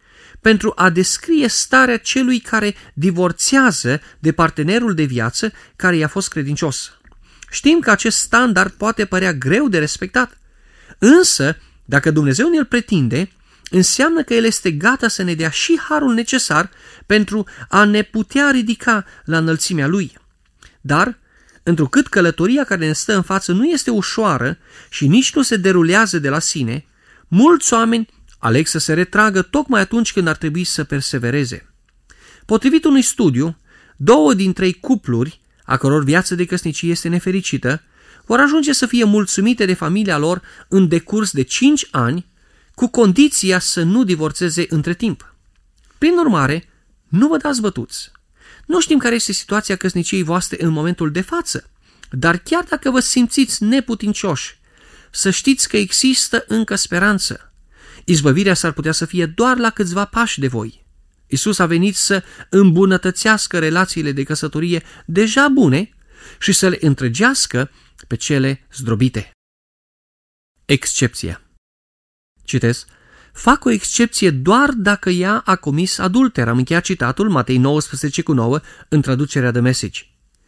[SPEAKER 1] pentru a descrie starea celui care divorțează de partenerul de viață care i-a fost credincios. Știm că acest standard poate părea greu de respectat, însă, dacă Dumnezeu ne-l pretinde, înseamnă că El este gata să ne dea și harul necesar pentru a ne putea ridica la înălțimea Lui. Dar, întrucât călătoria care ne stă în față nu este ușoară și nici nu se derulează de la sine, mulți oameni aleg să se retragă tocmai atunci când ar trebui să persevereze. Potrivit unui studiu, două din trei cupluri, a căror viață de căsnicie este nefericită, vor ajunge să fie mulțumite de familia lor în decurs de cinci ani, cu condiția să nu divorțeze între timp. Prin urmare, nu vă dați bătuți. Nu știm care este situația căsniciei voastre în momentul de față, dar chiar dacă vă simțiți neputincioși, să știți că există încă speranță. Izbăvirea s-ar putea să fie doar la câțiva pași de voi. Iisus a venit să îmbunătățească relațiile de căsătorie deja bune și să le întregească pe cele zdrobite. Excepția. Citez: fac o excepție doar dacă ea a comis adulter. Am încheiat citatul, Matei nouăsprezece cu nouă, în traducerea The Message.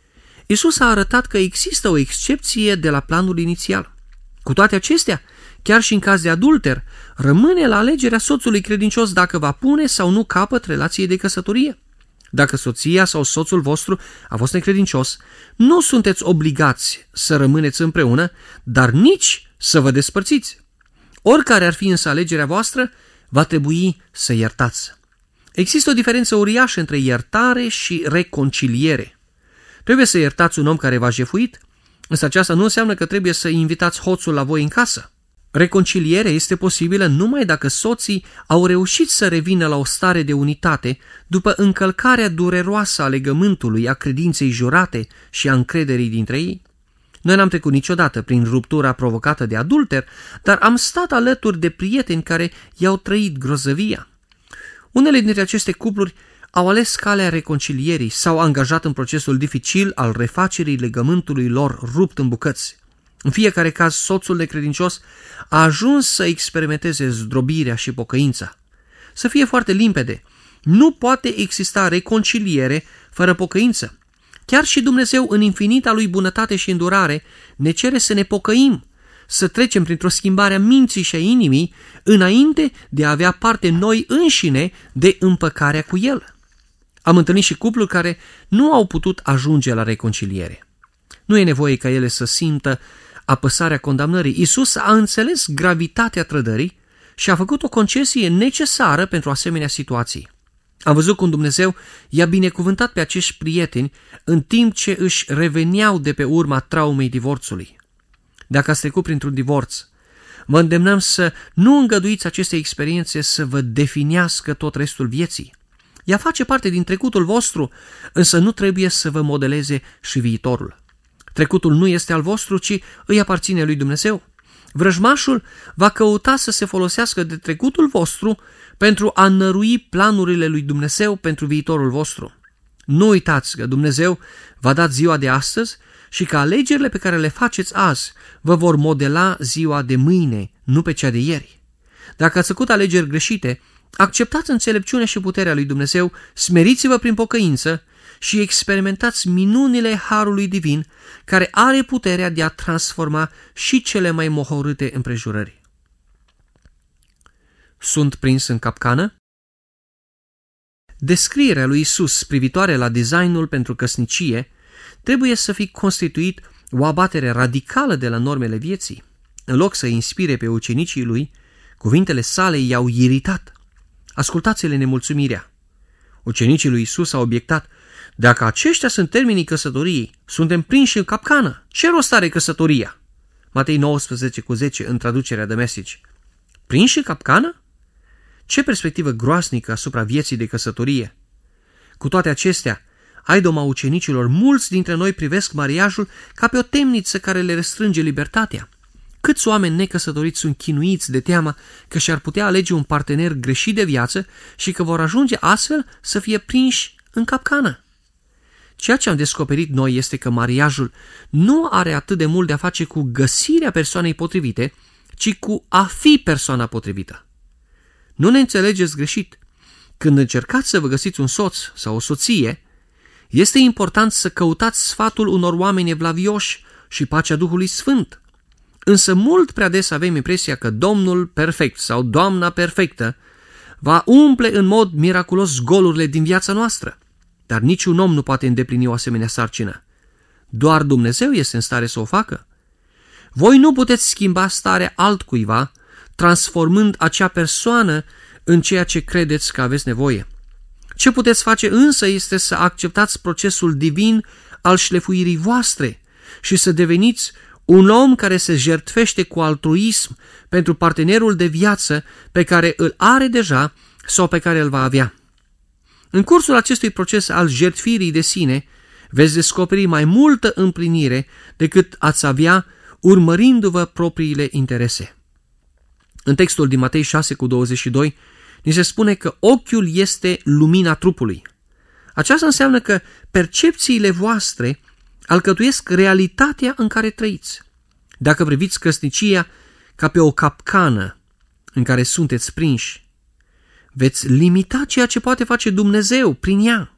[SPEAKER 1] Iisus a arătat că există o excepție de la planul inițial. Cu toate acestea, chiar și în caz de adulter, rămâne la alegerea soțului credincios dacă va pune sau nu capăt relației de căsătorie. Dacă soția sau soțul vostru a fost necredincios, nu sunteți obligați să rămâneți împreună, dar nici să vă despărțiți. Oricare ar fi însă alegerea voastră, va trebui să iertați. Există o diferență uriașă între iertare și reconciliere. Trebuie să iertați un om care v-a jefuit, însă aceasta nu înseamnă că trebuie să invitați hoțul la voi în casă. Reconcilierea este posibilă numai dacă soții au reușit să revină la o stare de unitate după încălcarea dureroasă a legământului, a credinței jurate și a încrederii dintre ei. Noi n-am trecut niciodată prin ruptura provocată de adulter, dar am stat alături de prieteni care i-au trăit grozăvia. Unele dintre aceste cupluri au ales calea reconcilierii, s-au angajat în procesul dificil al refacerii legământului lor rupt în bucăți. În fiecare caz, soțul necredincios a ajuns să experimenteze zdrobirea și pocăința. Să fie foarte limpede, nu poate exista reconciliere fără pocăință. Chiar și Dumnezeu, în infinita Lui bunătate și îndurare, ne cere să ne pocăim, să trecem printr-o schimbare a minții și a inimii, înainte de a avea parte noi înșine de împăcarea cu El. Am întâlnit și cupluri care nu au putut ajunge la reconciliere. Nu e nevoie ca ele să simtă apăsarea condamnării. Iisus a înțeles gravitatea trădării și a făcut o concesie necesară pentru asemenea situații. Am văzut cum Dumnezeu i-a binecuvântat pe acești prieteni în timp ce își reveneau de pe urma traumei divorțului. Dacă ați trecut printr-un divorț, vă îndemnăm să nu îngăduiți aceste experiențe să vă definească tot restul vieții. Ea face parte din trecutul vostru, însă nu trebuie să vă modeleze și viitorul. Trecutul nu este al vostru, ci îi aparține lui Dumnezeu. Vrăjmașul va căuta să se folosească de trecutul vostru pentru a nărui planurile lui Dumnezeu pentru viitorul vostru. Nu uitați că Dumnezeu v-a dat ziua de astăzi și că alegerile pe care le faceți azi vă vor modela ziua de mâine, nu pe cea de ieri. Dacă ați făcut alegeri greșite, acceptați înțelepciunea și puterea lui Dumnezeu, smeriți-vă prin pocăință și experimentați minunile Harului Divin, care are puterea de a transforma și cele mai mohorâte împrejurări. Sunt prins în capcană? Descrierea lui Iisus privitoare la designul pentru căsnicie trebuie să fie constituit o abatere radicală de la normele vieții. În loc să inspire pe ucenicii lui, cuvintele sale i-au iritat. Ascultați-le nemulțumirea. Ucenicii lui Iisus au obiectat: dacă aceștia sunt termenii căsătoriei, suntem prinși în capcană. Ce rost are căsătoria? Matei nouăsprezece cu zece în traducerea The Message. Prinși în capcană? Ce perspectivă groasnică asupra vieții de căsătorie! Cu toate acestea, ai doma ucenicilor, mulți dintre noi privesc mariajul ca pe o temniță care le restrânge libertatea. Câți oameni necăsătoriți sunt chinuiți de teama că și-ar putea alege un partener greșit de viață și că vor ajunge astfel să fie prinși în capcană. Ceea ce am descoperit noi este că mariajul nu are atât de mult de a face cu găsirea persoanei potrivite, ci cu a fi persoana potrivită. Nu ne înțelegeți greșit. Când încercați să vă găsiți un soț sau o soție, este important să căutați sfatul unor oameni evlavioși și pacea Duhului Sfânt. Însă mult prea des avem impresia că Domnul perfect sau Doamna perfectă va umple în mod miraculos golurile din viața noastră. Dar niciun om nu poate îndeplini o asemenea sarcină. Doar Dumnezeu este în stare să o facă. Voi nu puteți schimba starea altcuiva, transformând acea persoană în ceea ce credeți că aveți nevoie. Ce puteți face însă este să acceptați procesul divin al șlefuirii voastre și să deveniți un om care se jertfește cu altruism pentru partenerul de viață pe care îl are deja sau pe care îl va avea. În cursul acestui proces al jertfirii de sine, veți descoperi mai multă împlinire decât ați avea urmărindu-vă propriile interese. În textul din Matei șase cu douăzeci și doi, ni se spune că ochiul este lumina trupului. Aceasta înseamnă că percepțiile voastre alcătuiesc realitatea în care trăiți. Dacă priviți căsnicia ca pe o capcană în care sunteți prinși, veți limita ceea ce poate face Dumnezeu prin ea.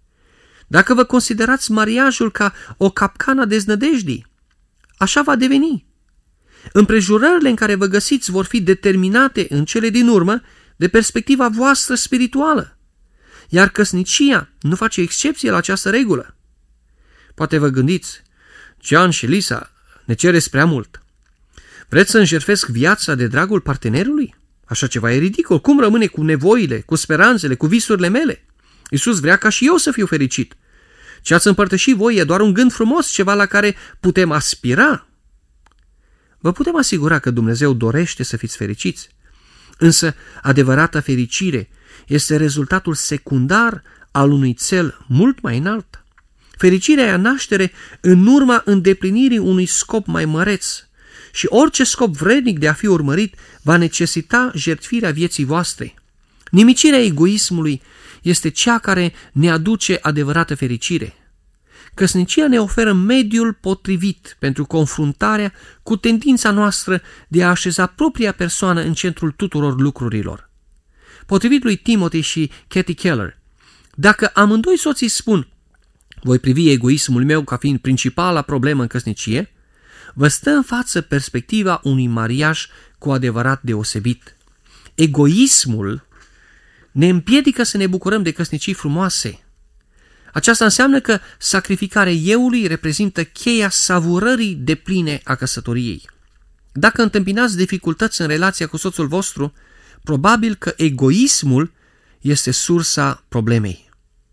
[SPEAKER 1] Dacă vă considerați mariajul ca o capcană a deznădejdii, așa va deveni. Împrejurările în care vă găsiți vor fi determinate în cele din urmă de perspectiva voastră spirituală, iar căsnicia nu face excepție la această regulă. Poate vă gândiți, John și Lisa, ne cereți prea mult. Vreți să înjertfesc viața de dragul partenerului? Așa ceva e ridicol. Cum rămâne cu nevoile, cu speranțele, cu visurile mele? Iisus vrea ca și eu să fiu fericit. Ce ați împărtășit voi e doar un gând frumos, ceva la care putem aspira. Vă putem asigura că Dumnezeu dorește să fiți fericiți, însă adevărata fericire este rezultatul secundar al unui cel mult mai înalt. Fericirea ia naștere în urma îndeplinirii unui scop mai măreț și orice scop vrednic de a fi urmărit va necesita jertfirea vieții voastre. Nimicirea egoismului este cea care ne aduce adevărată fericire. Căsnicia ne oferă mediul potrivit pentru confruntarea cu tendința noastră de a așeza propria persoană în centrul tuturor lucrurilor. Potrivit lui Timothy și Kathy Keller, dacă amândoi soții spun voi privi egoismul meu ca fiind principala problemă în căsnicie, vă stă în față perspectiva unui mariaj cu adevărat deosebit. Egoismul ne împiedică să ne bucurăm de căsnicii frumoase. Aceasta înseamnă că sacrificarea euului reprezintă cheia savurării depline a căsătoriei. Dacă întâmpinați dificultăți în relația cu soțul vostru, probabil că egoismul este sursa problemei.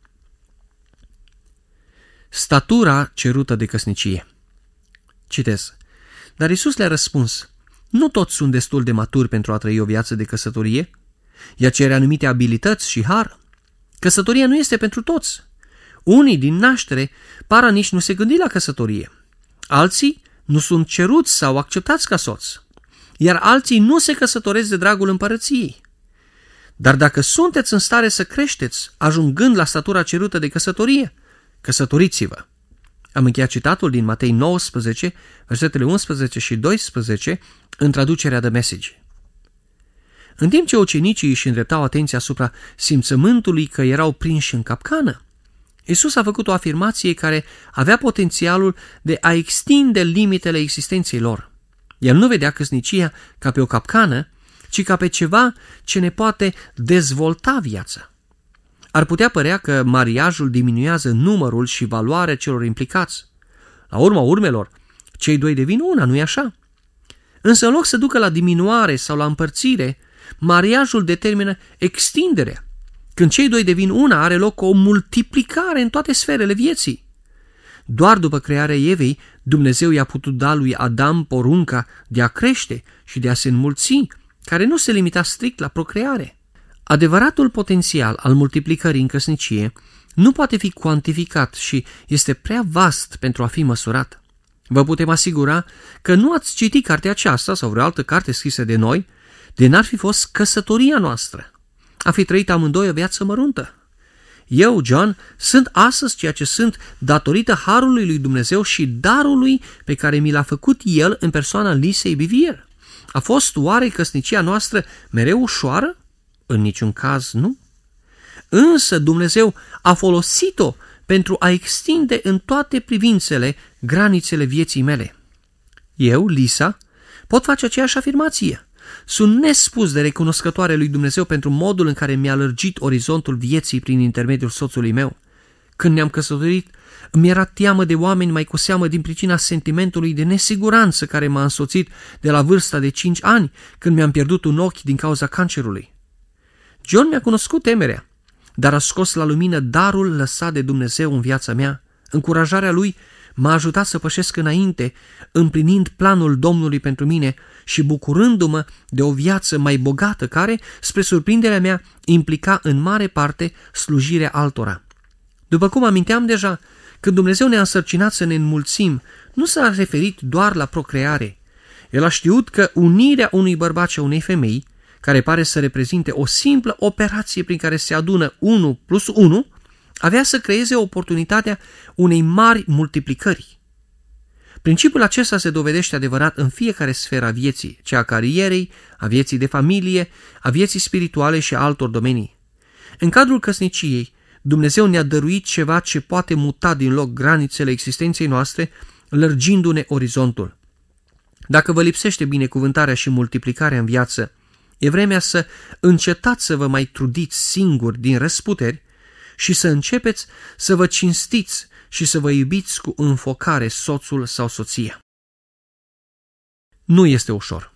[SPEAKER 1] Statura cerută de căsnicie. Citez. Dar Iisus le-a răspuns, nu toți sunt destul de maturi pentru a trăi o viață de căsătorie. Ea cere anumite abilități și har. Căsătoria nu este pentru toți. Unii din naștere par nici nu se gândi la căsătorie. Alții nu sunt ceruți sau acceptați ca soți, iar alții nu se căsătoresc de dragul împărăției. Dar dacă sunteți în stare să creșteți, ajungând la statura cerută de căsătorie, căsătoriți-vă. Am încheiat citatul din Matei nouăsprezece, versetele unsprezece și doisprezece, în traducerea The Message. În timp ce ucenicii își îndreptau atenția asupra simțământului că erau prinși în capcană, Iisus a făcut o afirmație care avea potențialul de a extinde limitele existenței lor. El nu vedea căsnicia ca pe o capcană, ci ca pe ceva ce ne poate dezvolta viața. Ar putea părea că mariajul diminuează numărul și valoarea celor implicați. La urma urmelor, cei doi devin una, nu-i așa? Însă în loc să ducă la diminuare sau la împărțire, mariajul determină extinderea. Când cei doi devin una, are loc o multiplicare în toate sferele vieții. Doar după crearea Evei, Dumnezeu i-a putut da lui Adam porunca de a crește și de a se înmulți, care nu se limita strict la procreare. Adevăratul potențial al multiplicării în căsnicie nu poate fi cuantificat și este prea vast pentru a fi măsurat. Vă putem asigura că nu ați citit cartea aceasta sau vreo altă carte scrisă de noi, de n-ar fi fost căsătoria noastră. A fi trăit amândoi o viață măruntă. Eu, John, sunt astăzi ceea ce sunt datorită harului lui Dumnezeu și darului pe care mi l-a făcut El în persoana Lisei Bivier. A fost oare căsnicia noastră mereu ușoară? În niciun caz nu. însă Dumnezeu a folosit-o pentru a extinde în toate privințele granițele vieții mele. Eu, Lisa, pot face aceeași afirmație. Sunt nespus de recunoscătoare lui Dumnezeu pentru modul în care mi-a lărgit orizontul vieții prin intermediul soțului meu. Când ne-am căsătorit, îmi era teamă de oameni, mai cu seamă din pricina sentimentului de nesiguranță care m-a însoțit de la vârsta de cinci ani, când mi-am pierdut un ochi din cauza cancerului. John mi-a cunoscut temerea, dar a scos la lumină darul lăsat de Dumnezeu în viața mea. Încurajarea lui m-a ajutat să pășesc înainte, împlinind planul Domnului pentru mine și bucurându-mă de o viață mai bogată care, spre surprinderea mea, implica în mare parte slujirea altora. După cum aminteam deja, când Dumnezeu ne-a însărcinat să ne înmulțim, nu s-a referit doar la procreare. El a știut că unirea unui bărbat și a unei femei, care pare să reprezinte o simplă operație prin care se adună unu plus unu, avea să creeze oportunitatea unei mari multiplicări. Principiul acesta se dovedește adevărat în fiecare sferă a vieții, cea a carierei, a vieții de familie, a vieții spirituale și a altor domenii. În cadrul căsniciei, Dumnezeu ne-a dăruit ceva ce poate muta din loc granițele existenței noastre, lărgindu-ne orizontul. Dacă vă lipsește binecuvântarea și multiplicarea în viață, e vremea să încetați să vă mai trudiți singuri din răsputeri și să începeți să vă cinstiți și să vă iubiți cu înfocare soțul sau soția. Nu este ușor.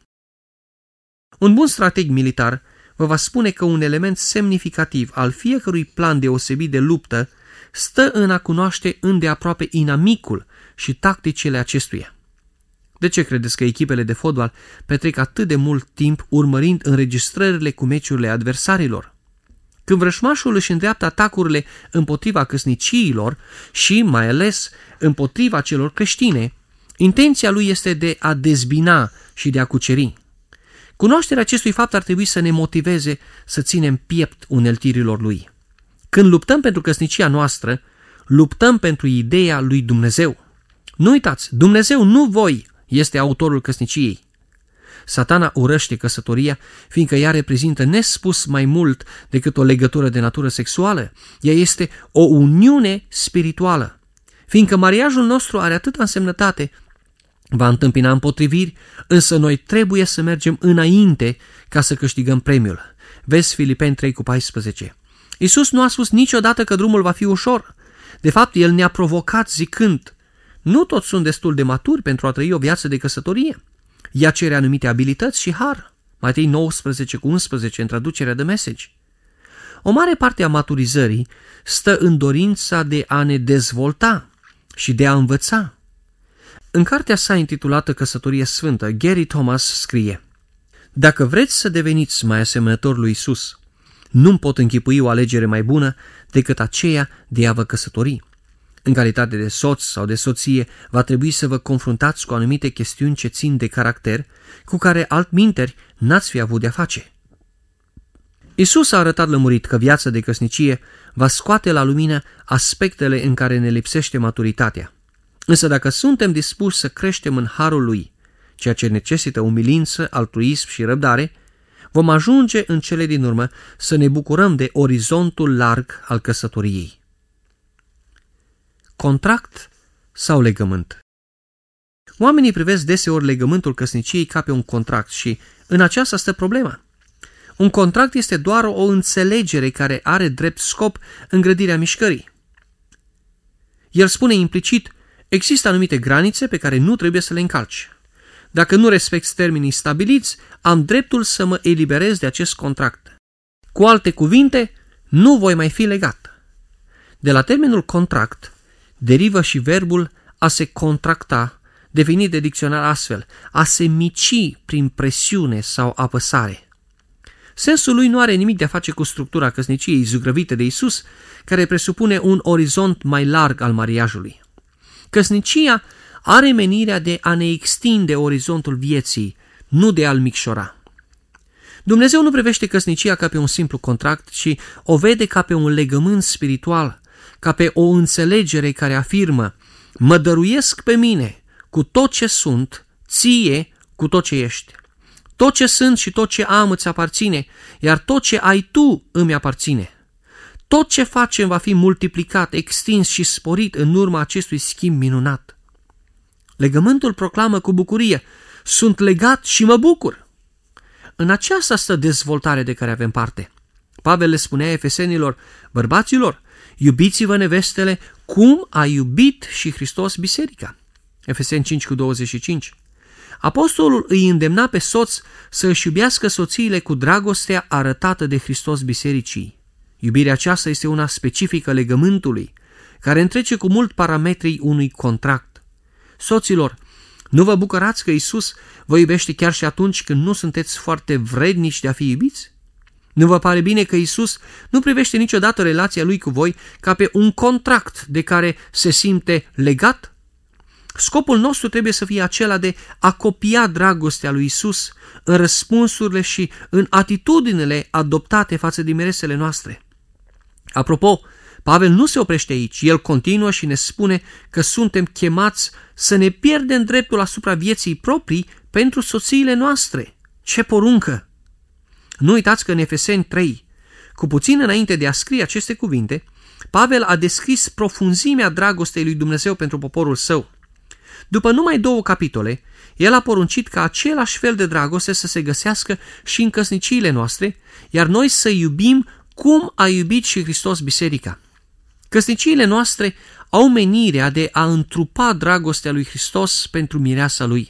[SPEAKER 1] Un bun strateg militar vă va spune că un element semnificativ al fiecărui plan deosebit de luptă stă în a cunoaște îndeaproape inamicul și tacticile acestuia. De ce credeți că echipele de fotbal petrec atât de mult timp urmărind înregistrările cu meciurile adversarilor? Când vrășmașul își îndreaptă atacurile împotriva căsniciilor și, mai ales, împotriva celor creștine, intenția lui este de a dezbina și de a cuceri. Cunoașterea acestui fapt ar trebui să ne motiveze să ținem piept uneltirilor lui. Când luptăm pentru căsnicia noastră, luptăm pentru ideea lui Dumnezeu. Nu uitați, Dumnezeu, nu voi, este autorul căsniciei. Satana urăște căsătoria, fiindcă ea reprezintă nespus mai mult decât o legătură de natură sexuală. Ea este o uniune spirituală. Fiindcă mariajul nostru are atâta însemnătate, va întâmpina împotriviri, însă noi trebuie să mergem înainte ca să câștigăm premiul. Vezi Filipeni trei cu paisprezece. Iisus nu a spus niciodată că drumul va fi ușor. De fapt, El ne-a provocat zicând: nu toți sunt destul de maturi pentru a trăi o viață de căsătorie. Ea cere anumite abilități și har. Matei nouăsprezece cu unsprezece în traducerea de Message. O mare parte a maturizării stă în dorința de a ne dezvolta și de a învăța. În cartea sa intitulată Căsătorie Sfântă, Gary Thomas scrie: dacă vreți să deveniți mai asemănător lui Iisus, nu-mi pot închipui o alegere mai bună decât aceea de a vă căsători. În calitate de soț sau de soție, va trebui să vă confruntați cu anumite chestiuni ce țin de caracter, cu care altminteri n-ați fi avut de-a face. Iisus a arătat lămurit că viața de căsnicie va scoate la lumină aspectele în care ne lipsește maturitatea. Însă dacă suntem dispuși să creștem în harul lui, ceea ce necesită umilință, altruism și răbdare, vom ajunge în cele din urmă să ne bucurăm de orizontul larg al căsătoriei. Contract sau legământ? Oamenii privesc deseori legământul căsniciei ca pe un contract și în aceasta stă problema. Un contract este doar o înțelegere care are drept scop îngrădirea mișcării. El spune implicit: există anumite granițe pe care nu trebuie să le încalci. Dacă nu respecti termenii stabiliți, am dreptul să mă eliberez de acest contract. Cu alte cuvinte, nu voi mai fi legat. De la termenul contract derivă și verbul a se contracta, definit de dicționar astfel: a se mici prin presiune sau apăsare. Sensul lui nu are nimic de a face cu structura căsniciei zugrăvite de Iisus, care presupune un orizont mai larg al mariajului. Căsnicia are menirea de a ne extinde orizontul vieții, nu de a-l micșora. Dumnezeu nu privește căsnicia ca pe un simplu contract, ci o vede ca pe un legământ spiritual, ca pe o înțelegere care afirmă: mă dăruiesc pe mine cu tot ce sunt, ție cu tot ce ești. Tot ce sunt și tot ce am îți aparține, iar tot ce ai tu îmi aparține. tot ce facem va fi multiplicat, extins și sporit în urma acestui schimb minunat. Legământul proclamă cu bucurie: sunt legat și mă bucur. În aceasta stă dezvoltare de care avem parte. Pavel le spunea efesenilor: bărbaților, iubiți-vă nevestele cum a iubit și Hristos biserica. Efeseni cinci cu douăzeci și cinci. Apostolul îi îndemna pe soț să își iubească soțiile cu dragostea arătată de Hristos bisericii. Iubirea aceasta este una specifică legământului, care întrece cu mult parametrii unui contract. Soților, nu vă bucurați că Iisus vă iubește chiar și atunci când nu sunteți foarte vrednici de a fi iubiți? Nu vă pare bine că Iisus nu privește niciodată relația Lui cu voi ca pe un contract de care se simte legat? Scopul nostru trebuie să fie acela de a copia dragostea lui Iisus în răspunsurile și în atitudinile adoptate față de miresele noastre. Apropo, Pavel nu se oprește aici, el continuă și ne spune că suntem chemați să ne pierdem dreptul asupra vieții proprii pentru soțiile noastre. Ce poruncă! Nu uitați că în Efeseni trei, cu puțin înainte de a scrie aceste cuvinte, Pavel a descris profunzimea dragostei lui Dumnezeu pentru poporul său. După numai două capitole, el a poruncit ca același fel de dragoste să se găsească și în căsniciile noastre, iar noi să iubim cum a iubit și Hristos biserica. Căsniciile noastre au menirea de a întrupa dragostea lui Hristos pentru mireasa lui.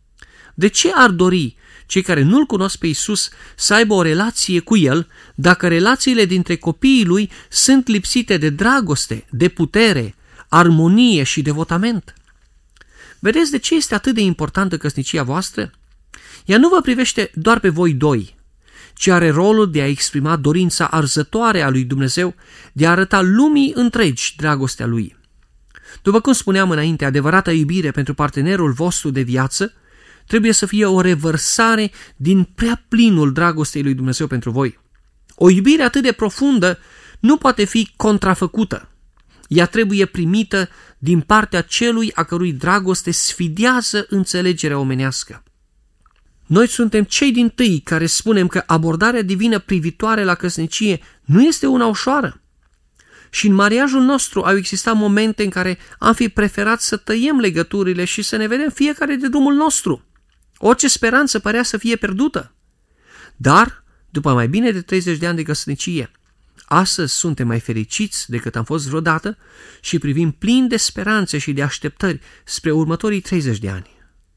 [SPEAKER 1] De ce ar dori cei care nu-L cunosc pe Iisus să aibă o relație cu El dacă relațiile dintre copiii Lui sunt lipsite de dragoste, de putere, armonie și devotament? Vedeți de ce este atât de importantă căsnicia voastră? Ea nu vă privește doar pe voi doi, ci are rolul de a exprima dorința arzătoare a lui Dumnezeu de a arăta lumii întregi dragostea Lui. După cum spuneam înainte, adevărata iubire pentru partenerul vostru de viață trebuie să fie o revărsare din prea plinul dragostei lui Dumnezeu pentru voi. O iubire atât de profundă nu poate fi contrafăcută. Ea trebuie primită din partea celui a cărui dragoste sfidează înțelegerea omenească. Noi suntem cei dintâi care spunem că abordarea divină privitoare la căsnicie nu este una ușoară. Și în mariajul nostru au existat momente în care am fi preferat să tăiem legăturile și să ne vedem fiecare de drumul nostru. Orice speranță părea să fie pierdută. Dar, după mai bine de treizeci de ani de căsnicie, astăzi suntem mai fericiți decât am fost vreodată și privim plin de speranțe și de așteptări spre următorii treizeci de ani.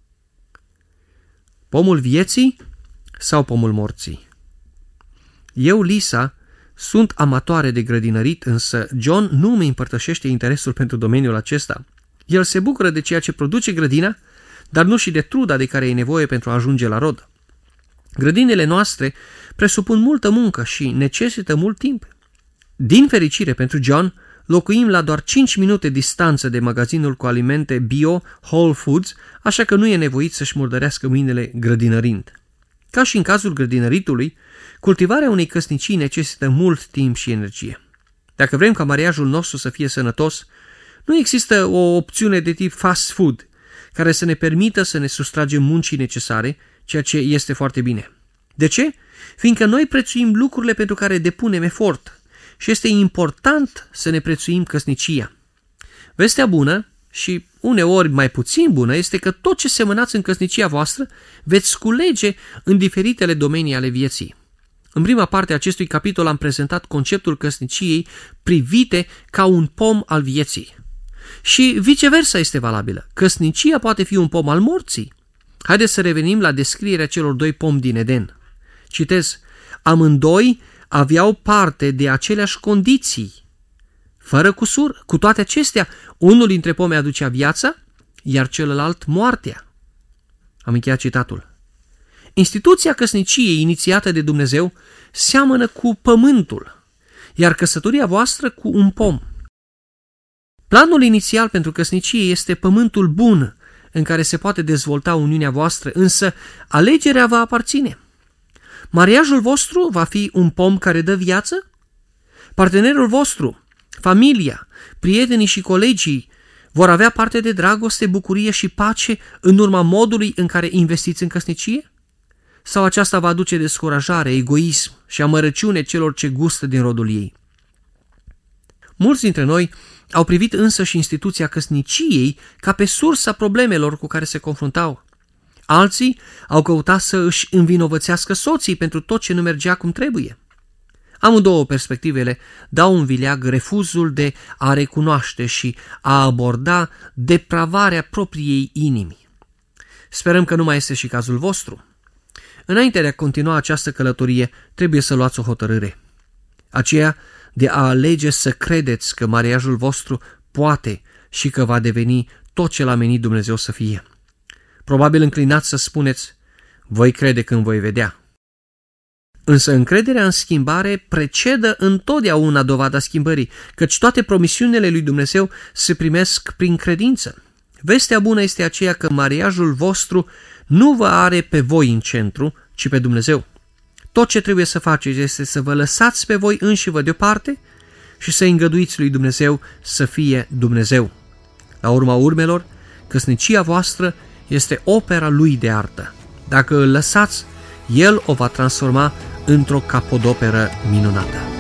[SPEAKER 1] Pomul vieții sau pomul morții? Eu, Lisa, sunt amatoare de grădinărit, însă John nu mi împărtășește interesul pentru domeniul acesta. El se bucură de ceea ce produce grădina, dar nu și de truda de care e nevoie pentru a ajunge la rod. Grădinile noastre presupun multă muncă și necesită mult timp. Din fericire pentru John, locuim la doar cinci minute distanță de magazinul cu alimente bio Whole Foods, așa că nu e nevoit să-și murdărească mâinile grădinărind. Ca și în cazul grădinăritului, cultivarea unei căsnicii necesită mult timp și energie. Dacă vrem ca mariajul nostru să fie sănătos, nu există o opțiune de tip fast food care să ne permită să ne sustragem muncii necesare, ceea ce este foarte bine. De ce? Fiindcă noi prețuim lucrurile pentru care depunem efort și este important să ne prețuim căsnicia. Vestea bună și uneori mai puțin bună este că tot ce semănați în căsnicia voastră veți sculege în diferitele domenii ale vieții. În prima parte a acestui capitol am prezentat conceptul căsniciei privite ca un pom al vieții. Și viceversa este valabilă. Căsnicia poate fi un pom al morții. Haideți să revenim la descrierea celor doi pomi din Eden. Citez: amândoi aveau parte de aceleași condiții, fără cusur. Cu toate acestea, unul dintre pomi aducea viața, iar celălalt moartea. Am încheiat citatul. Instituția căsniciei inițiată de Dumnezeu seamănă cu pământul, iar căsătoria voastră cu un pom. Planul inițial pentru căsnicie este pământul bun în care se poate dezvolta uniunea voastră, însă alegerea va aparține. Mariajul vostru va fi un pom care dă viață? Partenerul vostru, familia, prietenii și colegii vor avea parte de dragoste, bucurie și pace în urma modului în care investiți în căsnicie? Sau aceasta va aduce descurajare, egoism și amărăciune celor ce gustă din rodul ei? Mulți dintre noi au privit însă și instituția căsniciei ca pe sursa problemelor cu care se confruntau. Alții au căutat să își învinovățească soții pentru tot ce nu mergea cum trebuie. Amândouă perspectivele dau în vileag refuzul de a recunoaște și a aborda depravarea propriei inimi. Sperăm că nu mai este și cazul vostru. Înainte de a continua această călătorie, trebuie să luați o hotărâre. Aceea de a alege să credeți că mariajul vostru poate și că va deveni tot ce l-a menit Dumnezeu să fie. Probabil înclinați să spuneți, voi crede când voi vedea. Însă încrederea în schimbare precedă întotdeauna dovada schimbării, căci toate promisiunile lui Dumnezeu se primesc prin credință. Vestea bună este aceea că mariajul vostru nu vă are pe voi în centru, ci pe Dumnezeu. Tot ce trebuie să faceți este să vă lăsați pe voi înșivă deoparte și să îngăduiți lui Dumnezeu să fie Dumnezeu. La urma urmelor, căsnicia voastră este opera lui de artă. Dacă îl lăsați, el o va transforma într-o capodoperă minunată.